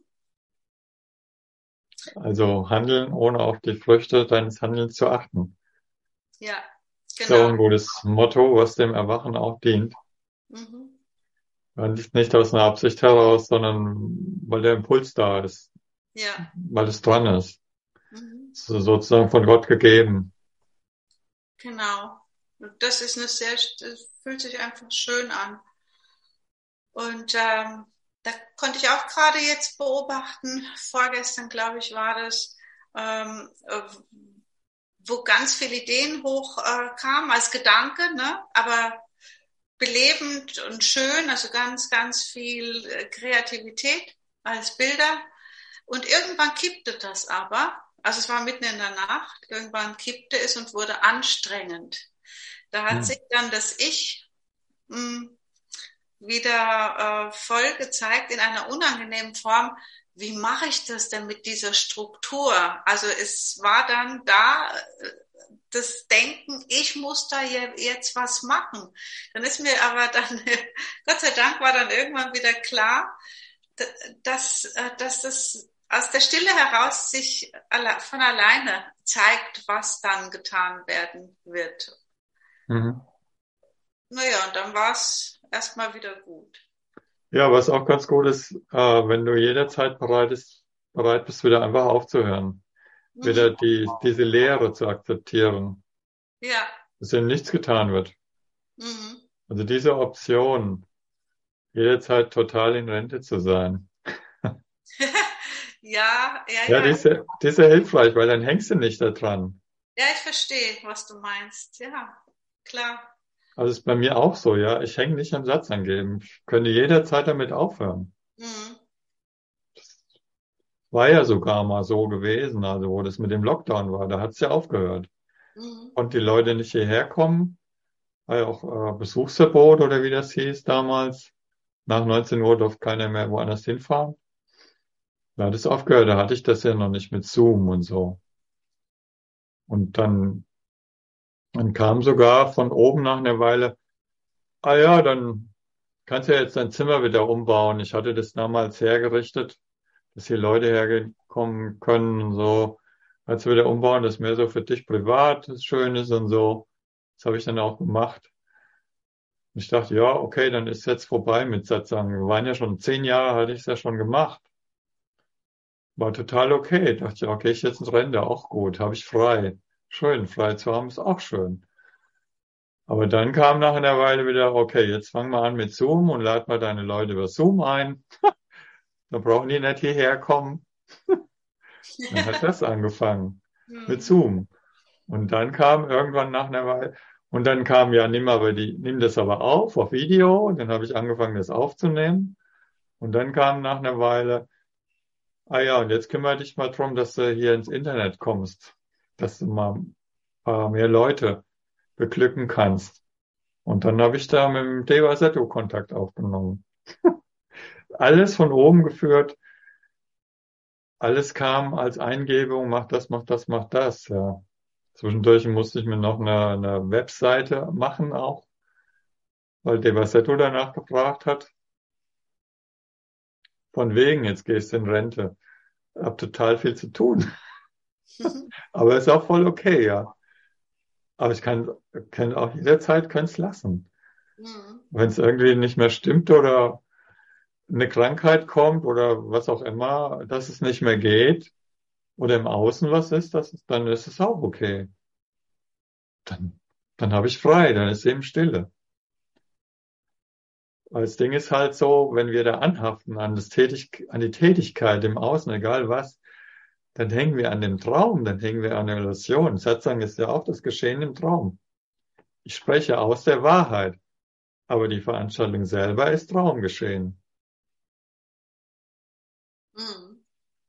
Also handeln, ohne auf die Früchte deines Handelns zu achten. Ja, genau. Das ist auch ein gutes Motto, was dem Erwachen auch dient. Mhm. Nicht, nicht aus einer Absicht heraus, sondern weil der Impuls da ist. Ja. Weil es dran ist. Mhm. So, sozusagen von Gott gegeben. Genau. Und das ist eine sehr, das fühlt sich einfach schön an. Und ähm, da konnte ich auch gerade jetzt beobachten, vorgestern, glaube ich, war das, ähm, wo ganz viele Ideen hochkamen äh, als Gedanke, ne? Aber belebend und schön, also ganz, ganz viel äh, Kreativität als Bilder. Und irgendwann kippte das aber, also es war mitten in der Nacht, irgendwann kippte es und wurde anstrengend. Da hat hm. sich dann das Ich mh, wieder äh, voll gezeigt in einer unangenehmen Form. Wie mache ich das denn mit dieser Struktur? Also es war dann da äh, das Denken, ich muss da jetzt was machen. Dann ist mir aber dann, Gott sei Dank war dann irgendwann wieder klar, dass, dass das aus der Stille heraus sich von alleine zeigt, was dann getan werden wird. Mhm. Naja, und dann war es erstmal wieder gut. Ja, was auch ganz gut ist, äh, wenn du jederzeit bereit bist, bereit bist, wieder einfach aufzuhören. Mhm. Wieder die, diese Leere zu akzeptieren. Ja. dass ihm nichts getan wird. Mhm. Also diese Option, jederzeit total in Rente zu sein. Ja, ja, Ja, ja. diese, diese hilfreich, weil dann hängst du nicht da dran. Ja, ich verstehe, was du meinst. Ja, klar. Also ist bei mir auch so, ja. Ich hänge nicht am Satz angeben. Ich könnte jederzeit damit aufhören. Mhm. War ja sogar mal so gewesen, also wo das mit dem Lockdown war, da hat es ja aufgehört. Mhm. Und die Leute nicht hierher kommen, war ja auch äh, Besuchsverbot oder wie das hieß damals. Nach neunzehn Uhr durfte keiner mehr woanders hinfahren. Da hat es aufgehört, da hatte ich das ja noch nicht mit Zoom und so. Und dann, dann kam sogar von oben nach einer Weile, ah ja, dann kannst du ja jetzt dein Zimmer wieder umbauen. Ich hatte das damals hergerichtet, dass hier Leute herkommen können und so. Kannst du wieder umbauen, das ist mehr so für dich privat, das schön ist und so. Das habe ich dann auch gemacht. Ich dachte, ja, okay, dann ist jetzt vorbei mit Satsang. Wir waren ja schon zehn Jahre, hatte ich es ja schon gemacht. War total okay. Dachte ich, okay, ich jetzt ins Rente, auch gut, habe ich frei. Schön, frei zu haben ist auch schön. Aber dann kam nach einer Weile wieder, okay, jetzt fang mal an mit Zoom und lad mal deine Leute über Zoom ein. Dann brauchen die nicht hierher kommen. Dann hat das angefangen mit Mhm. Zoom. Und dann kam irgendwann nach einer Weile, und dann kam ja, nimm aber die, nimm das aber auf, auf Video. Und dann habe ich angefangen, das aufzunehmen. Und dann kam nach einer Weile, ah ja, und jetzt kümmere dich mal drum, dass du hier ins Internet kommst, dass du mal ein paar mehr Leute beglücken kannst. Und dann habe ich da mit dem Deva Seto Kontakt aufgenommen. Alles von oben geführt. Alles kam als Eingebung, mach das, mach das, mach das, ja. Zwischendurch musste ich mir noch eine, eine Webseite machen auch, weil Devasetto danach gefragt hat. Von wegen, jetzt gehst du in Rente. Hab total viel zu tun. Aber ist auch voll okay, ja. Aber ich kann, kann auch jederzeit kann's lassen. Mhm. Wenn es irgendwie nicht mehr stimmt oder eine Krankheit kommt oder was auch immer, dass es nicht mehr geht oder im Außen was ist, das ist, dann ist es auch okay. Dann, dann habe ich frei, dann ist eben Stille. Weil das Ding ist halt so, wenn wir da anhaften an das Tätig, an die Tätigkeit im Außen, egal was, dann hängen wir an dem Traum, dann hängen wir an der Illusion. Satsang ist ja auch das Geschehen im Traum. Ich spreche aus der Wahrheit, aber die Veranstaltung selber ist Traumgeschehen. Mhm.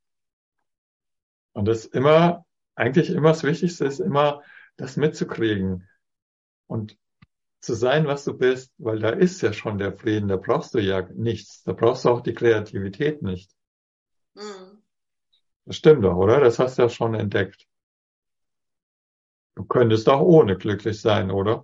Und das ist immer, eigentlich immer das Wichtigste ist immer, das mitzukriegen und zu sein, was du bist, weil da ist ja schon der Frieden, da brauchst du ja nichts, da brauchst du auch die Kreativität nicht. Mhm. Das stimmt doch, oder? Das hast du ja schon entdeckt. Du könntest auch ohne glücklich sein, oder?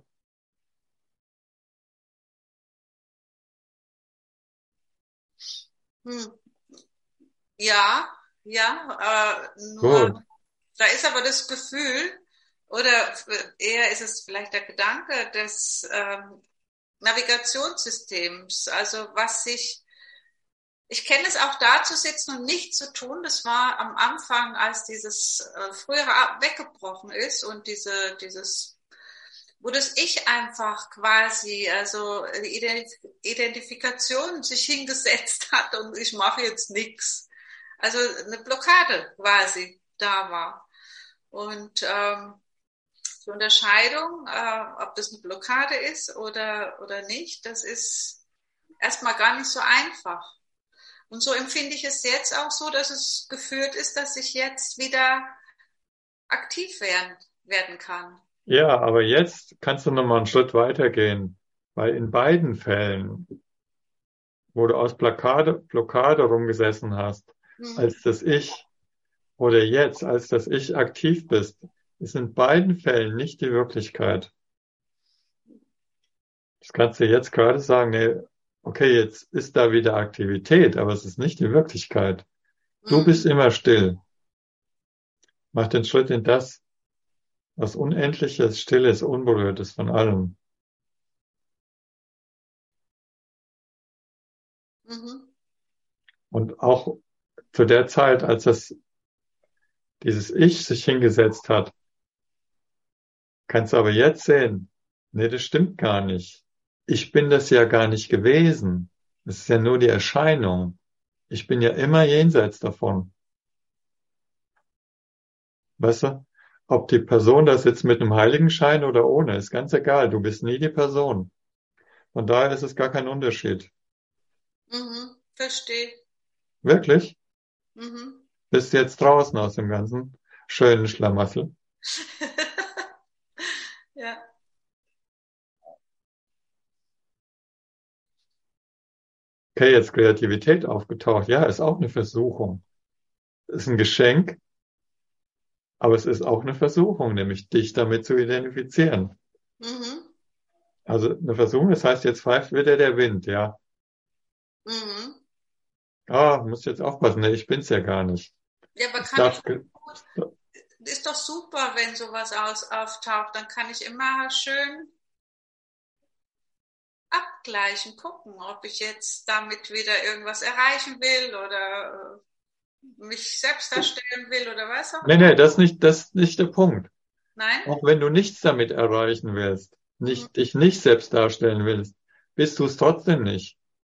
Mhm. Ja, ja, äh, nur Gut. da ist aber das Gefühl, oder eher ist es vielleicht der Gedanke des ähm, Navigationssystems, also was sich, ich kenne es auch da zu sitzen und nichts zu tun. Das war am Anfang, als dieses äh, frühere weggebrochen ist und diese, dieses, wo das Ich einfach quasi, also Identif Identifikation sich hingesetzt hat und ich mache jetzt nichts. Also eine Blockade quasi da war. Und ähm, die Unterscheidung, äh, ob das eine Blockade ist oder, oder nicht, das ist erstmal gar nicht so einfach. Und so empfinde ich es jetzt auch so, dass es geführt ist, dass ich jetzt wieder aktiv werden, werden kann. Ja, aber jetzt kannst du noch mal einen Schritt weitergehen, weil in beiden Fällen, wo du aus Blockade, Blockade rumgesessen hast, Mhm. als das Ich oder jetzt, als das Ich aktiv bist, ist in beiden Fällen nicht die Wirklichkeit. Das kannst du jetzt gerade sagen, nee, okay, jetzt ist da wieder Aktivität, aber es ist nicht die Wirklichkeit. Du bist Mhm. immer still. Mach den Schritt in das, was Unendliches, Stilles, Unberührtes von allem. Mhm. Und auch zu der Zeit, als das, dieses Ich sich hingesetzt hat, Kannst aber jetzt sehen, nee, das stimmt gar nicht. Ich bin das ja gar nicht gewesen. Es ist ja nur die Erscheinung. Ich bin ja immer jenseits davon. Weißt du? Ob die Person das jetzt mit einem Heiligenschein oder ohne, ist ganz egal. Du bist nie die Person. Von daher ist es gar kein Unterschied. Mhm, verstehe. Wirklich? Mhm. Bist jetzt draußen aus dem ganzen schönen Schlamassel? Ja. Okay, jetzt Kreativität aufgetaucht. Ja, ist auch eine Versuchung. Ist ein Geschenk, aber es ist auch eine Versuchung, nämlich dich damit zu identifizieren. Mhm. Also eine Versuchung, das heißt, jetzt pfeift wieder der Wind, ja. Mhm. Ah, muss jetzt aufpassen, nee, ich bin's ja gar nicht. Ja, aber Es kann darf, ich ge- gut. Ist doch super, wenn sowas aus, auftaucht. Dann kann ich immer schön abgleichen, gucken, ob ich jetzt damit wieder irgendwas erreichen will oder äh, mich selbst darstellen will oder was auch nee, immer. nee, das ist nicht, das ist nicht der Punkt. Nein? Auch wenn du nichts damit erreichen willst, Mhm. nicht, dich nicht selbst darstellen willst, bist du es trotzdem nicht.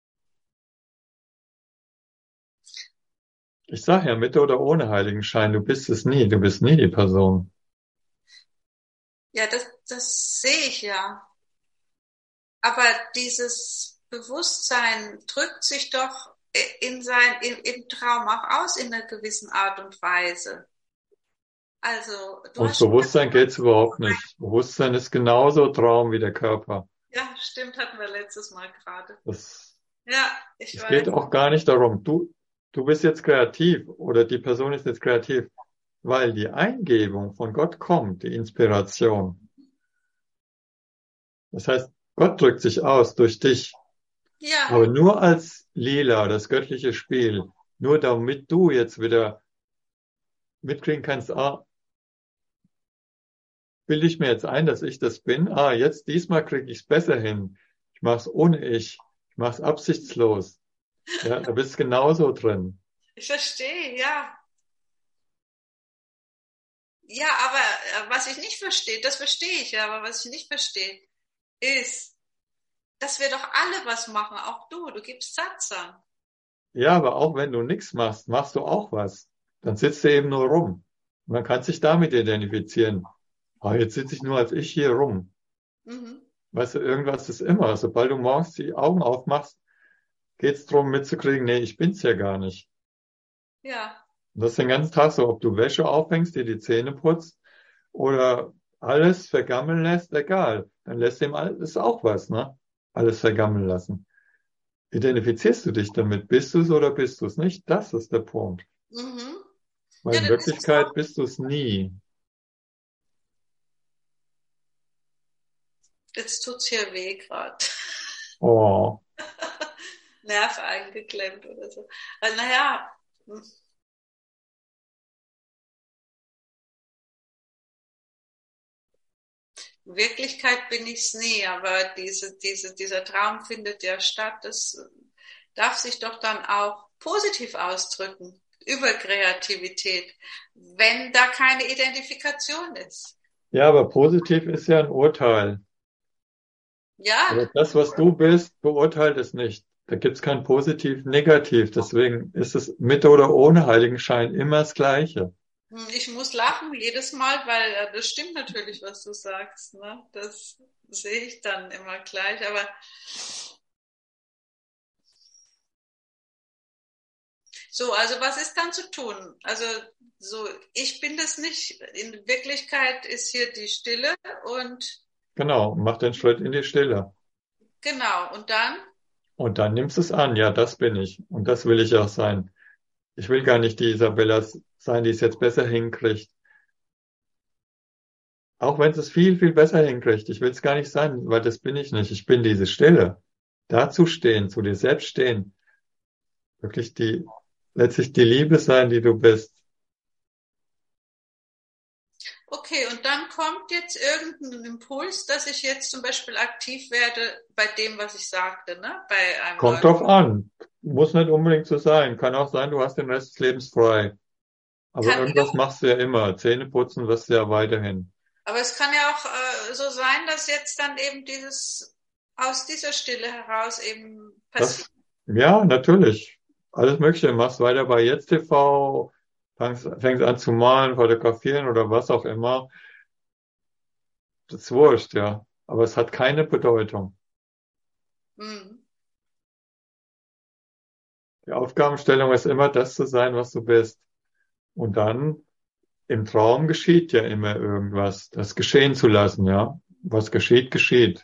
Ich sage ja, mit oder ohne Heiligenschein, du bist es nie, du bist nie die Person. Ja, das, das sehe ich ja. Aber dieses Bewusstsein drückt sich doch in sein, in, im Traum auch aus in einer gewissen Art und Weise. Also, du Ums hast schon Bewusstsein gesagt, geht's überhaupt nicht. Bewusstsein ist genauso Traum wie der Körper. ja, stimmt, hatten wir letztes Mal gerade. Das, Ja, ich es weiß. geht auch gar nicht darum, du, du bist jetzt kreativ oder die Person ist jetzt kreativ, weil die Eingebung von Gott kommt, die Inspiration. Das heißt, Gott drückt sich aus durch dich, Ja, aber nur als Lila, das göttliche Spiel, nur damit du jetzt wieder mitkriegen kannst, ah, bilde ich mir jetzt ein, dass ich das bin, ah, jetzt diesmal kriege ich es besser hin. Ich mache es ohne ich, ich mache es absichtslos. Ja, da bist genauso drin. ich verstehe, ja. Ja, aber äh, was ich nicht verstehe, das verstehe ich ja, aber was ich nicht verstehe, ist, dass wir doch alle was machen, auch du, du gibst Satsang. Ja, aber auch wenn du nichts machst, machst du auch was. Dann sitzt du eben nur rum. Man kann sich damit identifizieren. Ah, jetzt sitze ich nur als ich hier rum. Mhm. Weißt du, irgendwas ist immer. Sobald du morgens die Augen aufmachst, geht's drum mitzukriegen, nee, ich bin's ja gar nicht. Ja, Und das den ganzen Tag so, ob du Wäsche aufhängst, dir die Zähne putzt oder alles vergammeln lässt, egal. Dann lässt dem alles auch was, ne? Alles vergammeln lassen. Identifizierst du dich damit? Bist du es oder bist du es nicht? Das ist der Punkt. mhm. Weil Ja, in dann ist es Wirklichkeit auch, bist du es nie. jetzt tut's hier weh gerade. Oh, Nerv eingeklemmt oder so. Also, naja, in Wirklichkeit bin ich's nie, aber diese, diese, dieser Traum findet ja statt. Das darf sich doch dann auch positiv ausdrücken über Kreativität, wenn da keine Identifikation ist. ja, aber positiv ist ja ein Urteil. Ja, Aber das, was du bist, beurteilt es nicht. Da gibt's kein Positiv, Negativ. Deswegen ist es mit oder ohne Heiligenschein immer das Gleiche. ich muss lachen jedes Mal, weil äh, das stimmt natürlich, was du sagst. Ne? Das sehe ich dann immer gleich. Aber so, also was ist dann zu tun? Also so, ich bin das nicht. In Wirklichkeit ist hier die Stille und Genau, mach den Schritt in die Stille. genau. Und dann, Und dann nimmst du es an. Ja, das bin ich. Und das will ich auch sein. Ich will gar nicht die Isabella sein, die es jetzt besser hinkriegt. Auch wenn es viel, viel besser hinkriegt. Ich will es gar nicht sein, weil das bin ich nicht. Ich bin diese Stille. Dazu stehen, zu dir selbst stehen. Wirklich die, letztlich die Liebe sein, die du bist. okay, und dann kommt jetzt irgendein Impuls, dass ich jetzt zum Beispiel aktiv werde bei dem, was ich sagte, ne? Bei einem Kommt neuen. drauf an. Muss nicht unbedingt so sein. Kann auch sein, du hast den Rest des Lebens frei. Aber Kann irgendwas ja, machst du ja immer. Zähne putzen wirst du ja weiterhin. aber es kann ja auch so sein, dass jetzt dann eben dieses, aus dieser Stille heraus eben passiert. Das, ja, natürlich. Alles Mögliche. Machst weiter bei Jetzt T V, fängst, fängst an zu malen, fotografieren oder was auch immer. Das ist wurscht, ja. Aber es hat keine Bedeutung. Mhm. Die Aufgabenstellung ist immer das zu sein, was du bist. Und dann im Traum geschieht ja immer irgendwas. Das geschehen zu lassen, ja. Was geschieht, geschieht.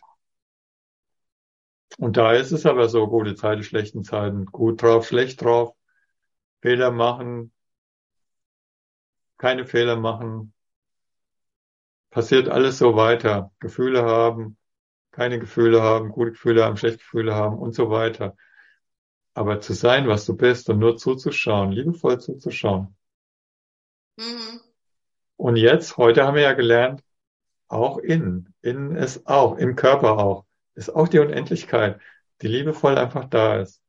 Und da ist es aber so, gute Zeiten, schlechten Zeiten, gut drauf, schlecht drauf, Fehler machen, keine Fehler machen, passiert alles so weiter. Gefühle haben, keine Gefühle haben, gute Gefühle haben, schlechte Gefühle haben und so weiter. Aber zu sein, was du bist und nur zuzuschauen, liebevoll zuzuschauen. Mhm. Und jetzt, heute haben wir ja gelernt, auch innen, innen ist auch, im Körper auch, ist auch die Unendlichkeit, die liebevoll einfach da ist.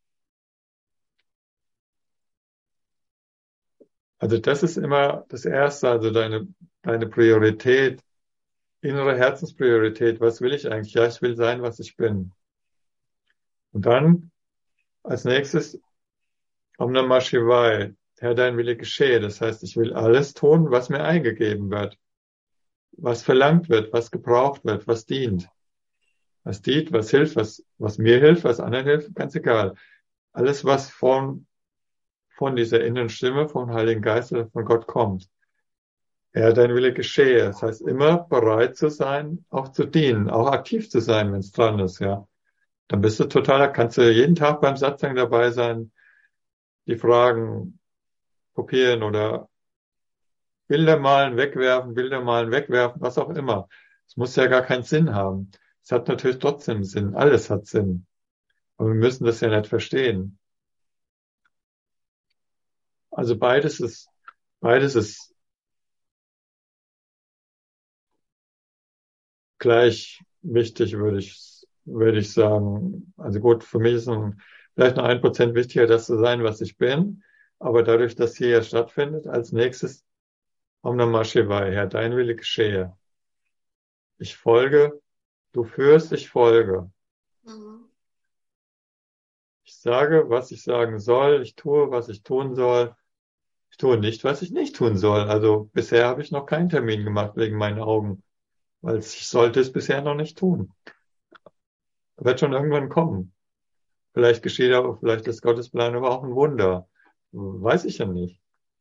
Also das ist immer das Erste, also deine, deine Priorität, innere Herzenspriorität. Was will ich eigentlich? Ja, ich will sein, was ich bin. Und dann als nächstes Om Namah Shivaya, Herr, dein Wille geschehe. Das heißt, ich will alles tun, was mir eingegeben wird, was verlangt wird, was gebraucht wird, was dient. Was dient, was hilft, was, was mir hilft, was anderen hilft, ganz egal. Alles, was von, von dieser inneren Stimme, vom Heiligen Geist oder von Gott kommt. Herr, dein Wille geschehe. Das heißt, immer bereit zu sein, auch zu dienen, auch aktiv zu sein, wenn es dran ist, ja. Dann bist du total, kannst du jeden Tag beim Satzang dabei sein, die Fragen kopieren oder Bilder malen, wegwerfen, Bilder malen, wegwerfen, was auch immer. Es muss ja gar keinen Sinn haben. Es hat natürlich trotzdem Sinn. Alles hat Sinn. Aber wir müssen das ja nicht verstehen. Also beides ist, beides ist gleich wichtig, würde ich, würde ich sagen. Also gut, für mich ist ein, vielleicht noch ein Prozent wichtiger, das zu sein, was ich bin. Aber dadurch, dass hier ja stattfindet, als nächstes Om Namah Shivaya, Herr, dein Wille geschehe. Ich folge, du führst, ich folge. Mhm. Ich sage, was ich sagen soll. Ich tue, was ich tun soll. Ich tue nicht, was ich nicht tun soll. Also bisher habe ich noch keinen Termin gemacht wegen meinen Augen, weil ich sollte es bisher noch nicht tun. Wird schon irgendwann kommen. Vielleicht geschieht aber, vielleicht ist Gottes Plan aber auch ein Wunder. Weiß ich ja nicht.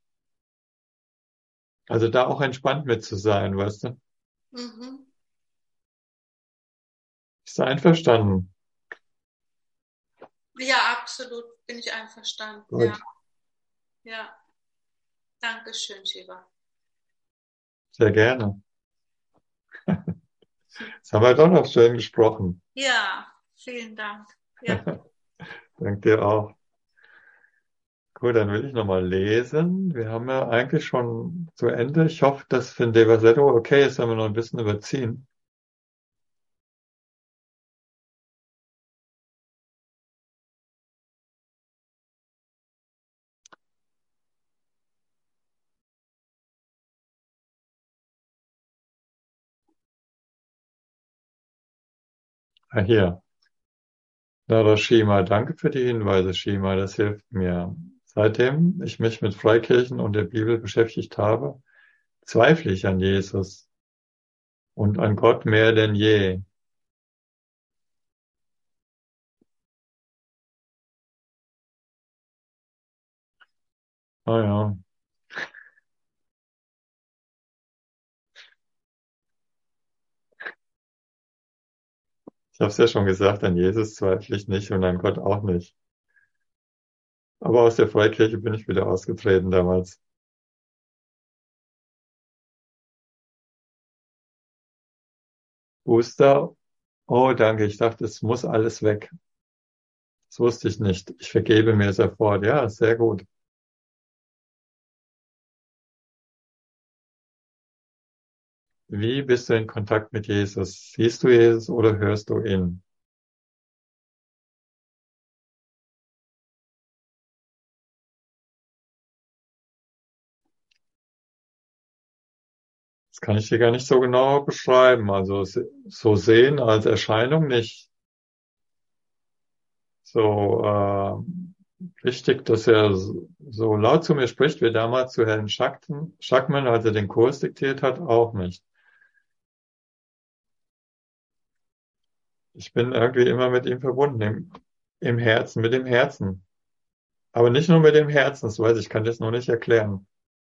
Also da auch entspannt mit zu sein, weißt du? Mhm. Ist einverstanden. Ja, absolut, bin ich einverstanden. Gut. Ja, ja. Dankeschön, Shiva. Sehr gerne. Jetzt haben wir doch noch schön gesprochen. Ja, vielen Dank. Ja. Danke dir auch. Gut, dann will ich nochmal lesen. Wir haben ja eigentlich schon zu Ende. Ich hoffe, dass für den Devasetto okay ist, wenn wir noch ein bisschen überziehen. Ah, hier. Nara Shima, danke für die Hinweise, Shima, das hilft mir. Seitdem ich mich mit Freikirchen und der Bibel beschäftigt habe, zweifle ich an Jesus und an Gott mehr denn je. Ah ja, ich habe es ja schon gesagt, an Jesus zweifle ich nicht und an Gott auch nicht. Aber aus der Freikirche bin ich wieder ausgetreten damals. Booster, oh danke, ich dachte, es muss alles weg. Das wusste ich nicht. Ich vergebe mir sofort. Ja, sehr gut. Wie bist du in Kontakt mit Jesus? Siehst du Jesus oder hörst du ihn? Das kann ich dir gar nicht so genau beschreiben. Also se- so sehen als Erscheinung nicht. So äh, richtig, dass er so so laut zu mir spricht, wie damals zu Herrn Schackten, Schackmann, als er den Kurs diktiert hat, auch nicht. Ich bin irgendwie immer mit ihm verbunden, im, im Herzen, mit dem Herzen. Aber nicht nur mit dem Herzen, das weiß ich, kann das nur nicht erklären.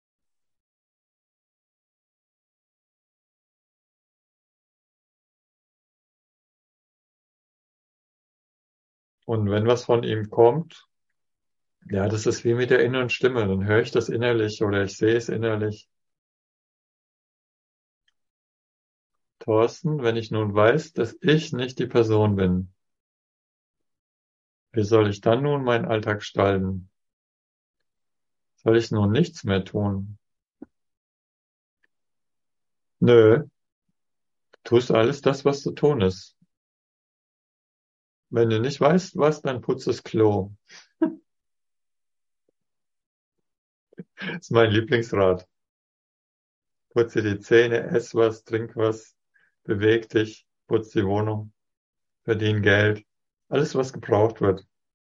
Und wenn was von ihm kommt, ja, das ist wie mit der inneren Stimme, dann höre ich das innerlich oder ich sehe es innerlich. Thorsten, wenn ich nun weiß, dass ich nicht die Person bin, wie soll ich dann nun meinen Alltag gestalten? Soll ich nun nichts mehr tun? Nö, du tust alles das, was zu tun ist. Wenn du nicht weißt, was, dann putz das Klo. Das ist mein Lieblingsrat. Putze die Zähne, ess was, trink was, beweg dich, putz die Wohnung, verdien Geld. Alles, was gebraucht wird.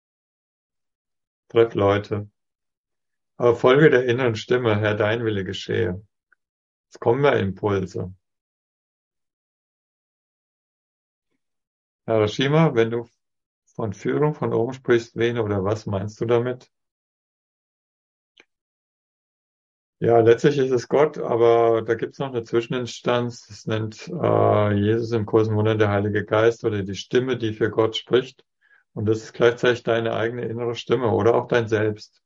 Treff Leute. Aber folge der inneren Stimme, Herr, dein Wille geschehe. Es kommen ja Impulse. Hiroshima, wenn du von Führung von oben sprichst, wen oder was meinst du damit? Ja, letztlich ist es Gott, aber da gibt es noch eine Zwischeninstanz. Das nennt äh, Jesus im Kurs im Wunder der Heilige Geist oder die Stimme, die für Gott spricht. Und das ist gleichzeitig deine eigene innere Stimme oder auch dein Selbst.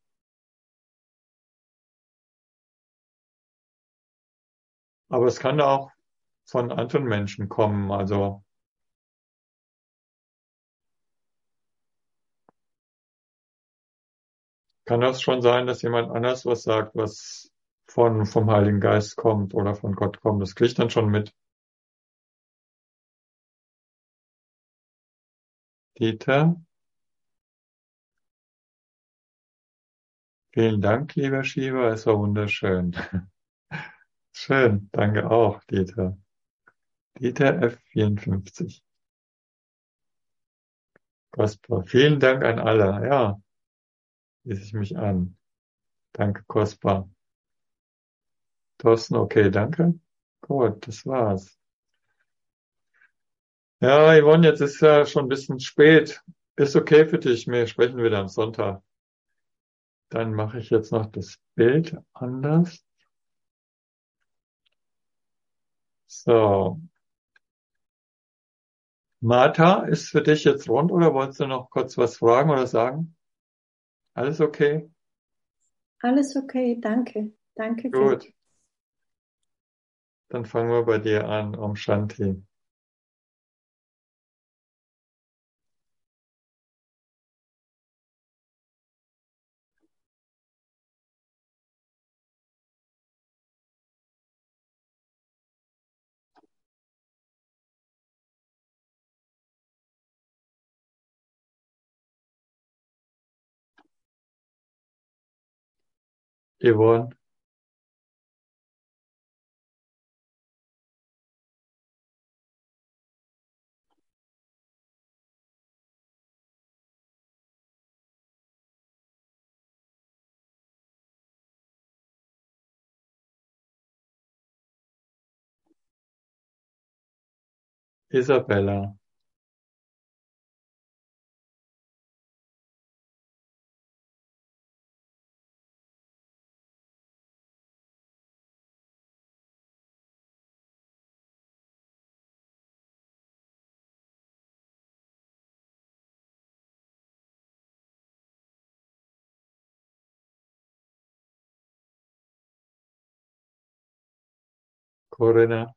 Aber es kann auch von anderen Menschen kommen. Also kann das schon sein, dass jemand anders was sagt, was von, vom Heiligen Geist kommt oder von Gott kommt. Das kriegt dann schon mit. Dieter, vielen Dank, lieber Shiva. Es war wunderschön. Schön. Danke auch, Dieter. Dieter F vierundfünfzig. Kostbar. Vielen Dank an alle. Ja, schließe ich mich an. Danke, Kostbar. Thorsten, okay, danke. Gut, das war's. Ja, Yvonne, jetzt ist ja schon ein bisschen spät. Ist okay für dich. Wir sprechen wieder am Sonntag. Dann mache ich jetzt noch das Bild anders. So. Martha, ist für dich jetzt rund oder wolltest du noch kurz was fragen oder sagen? Alles okay? Alles okay, danke. Danke für Gut. Dann fangen wir bei dir an, Om Shanti. Yvonne, Isabella, Corinna,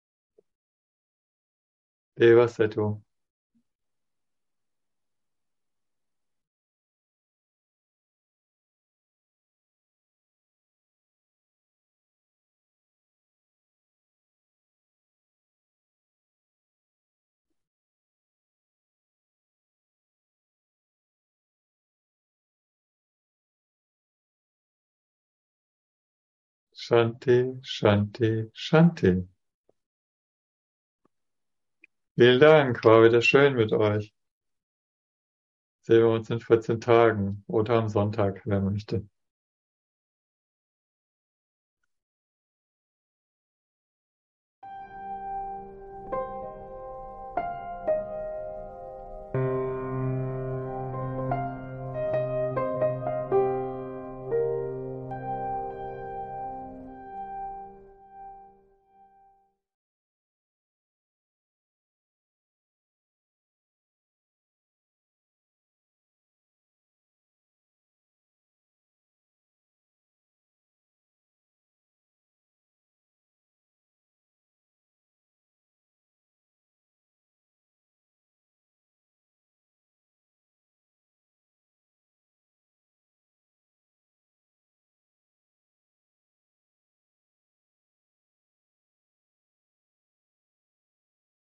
Eva Setu, Shanti, Shanti, Shanti. Vielen Dank, war wieder schön mit euch. Sehen wir uns in vierzehn Tagen oder am Sonntag, wer möchte.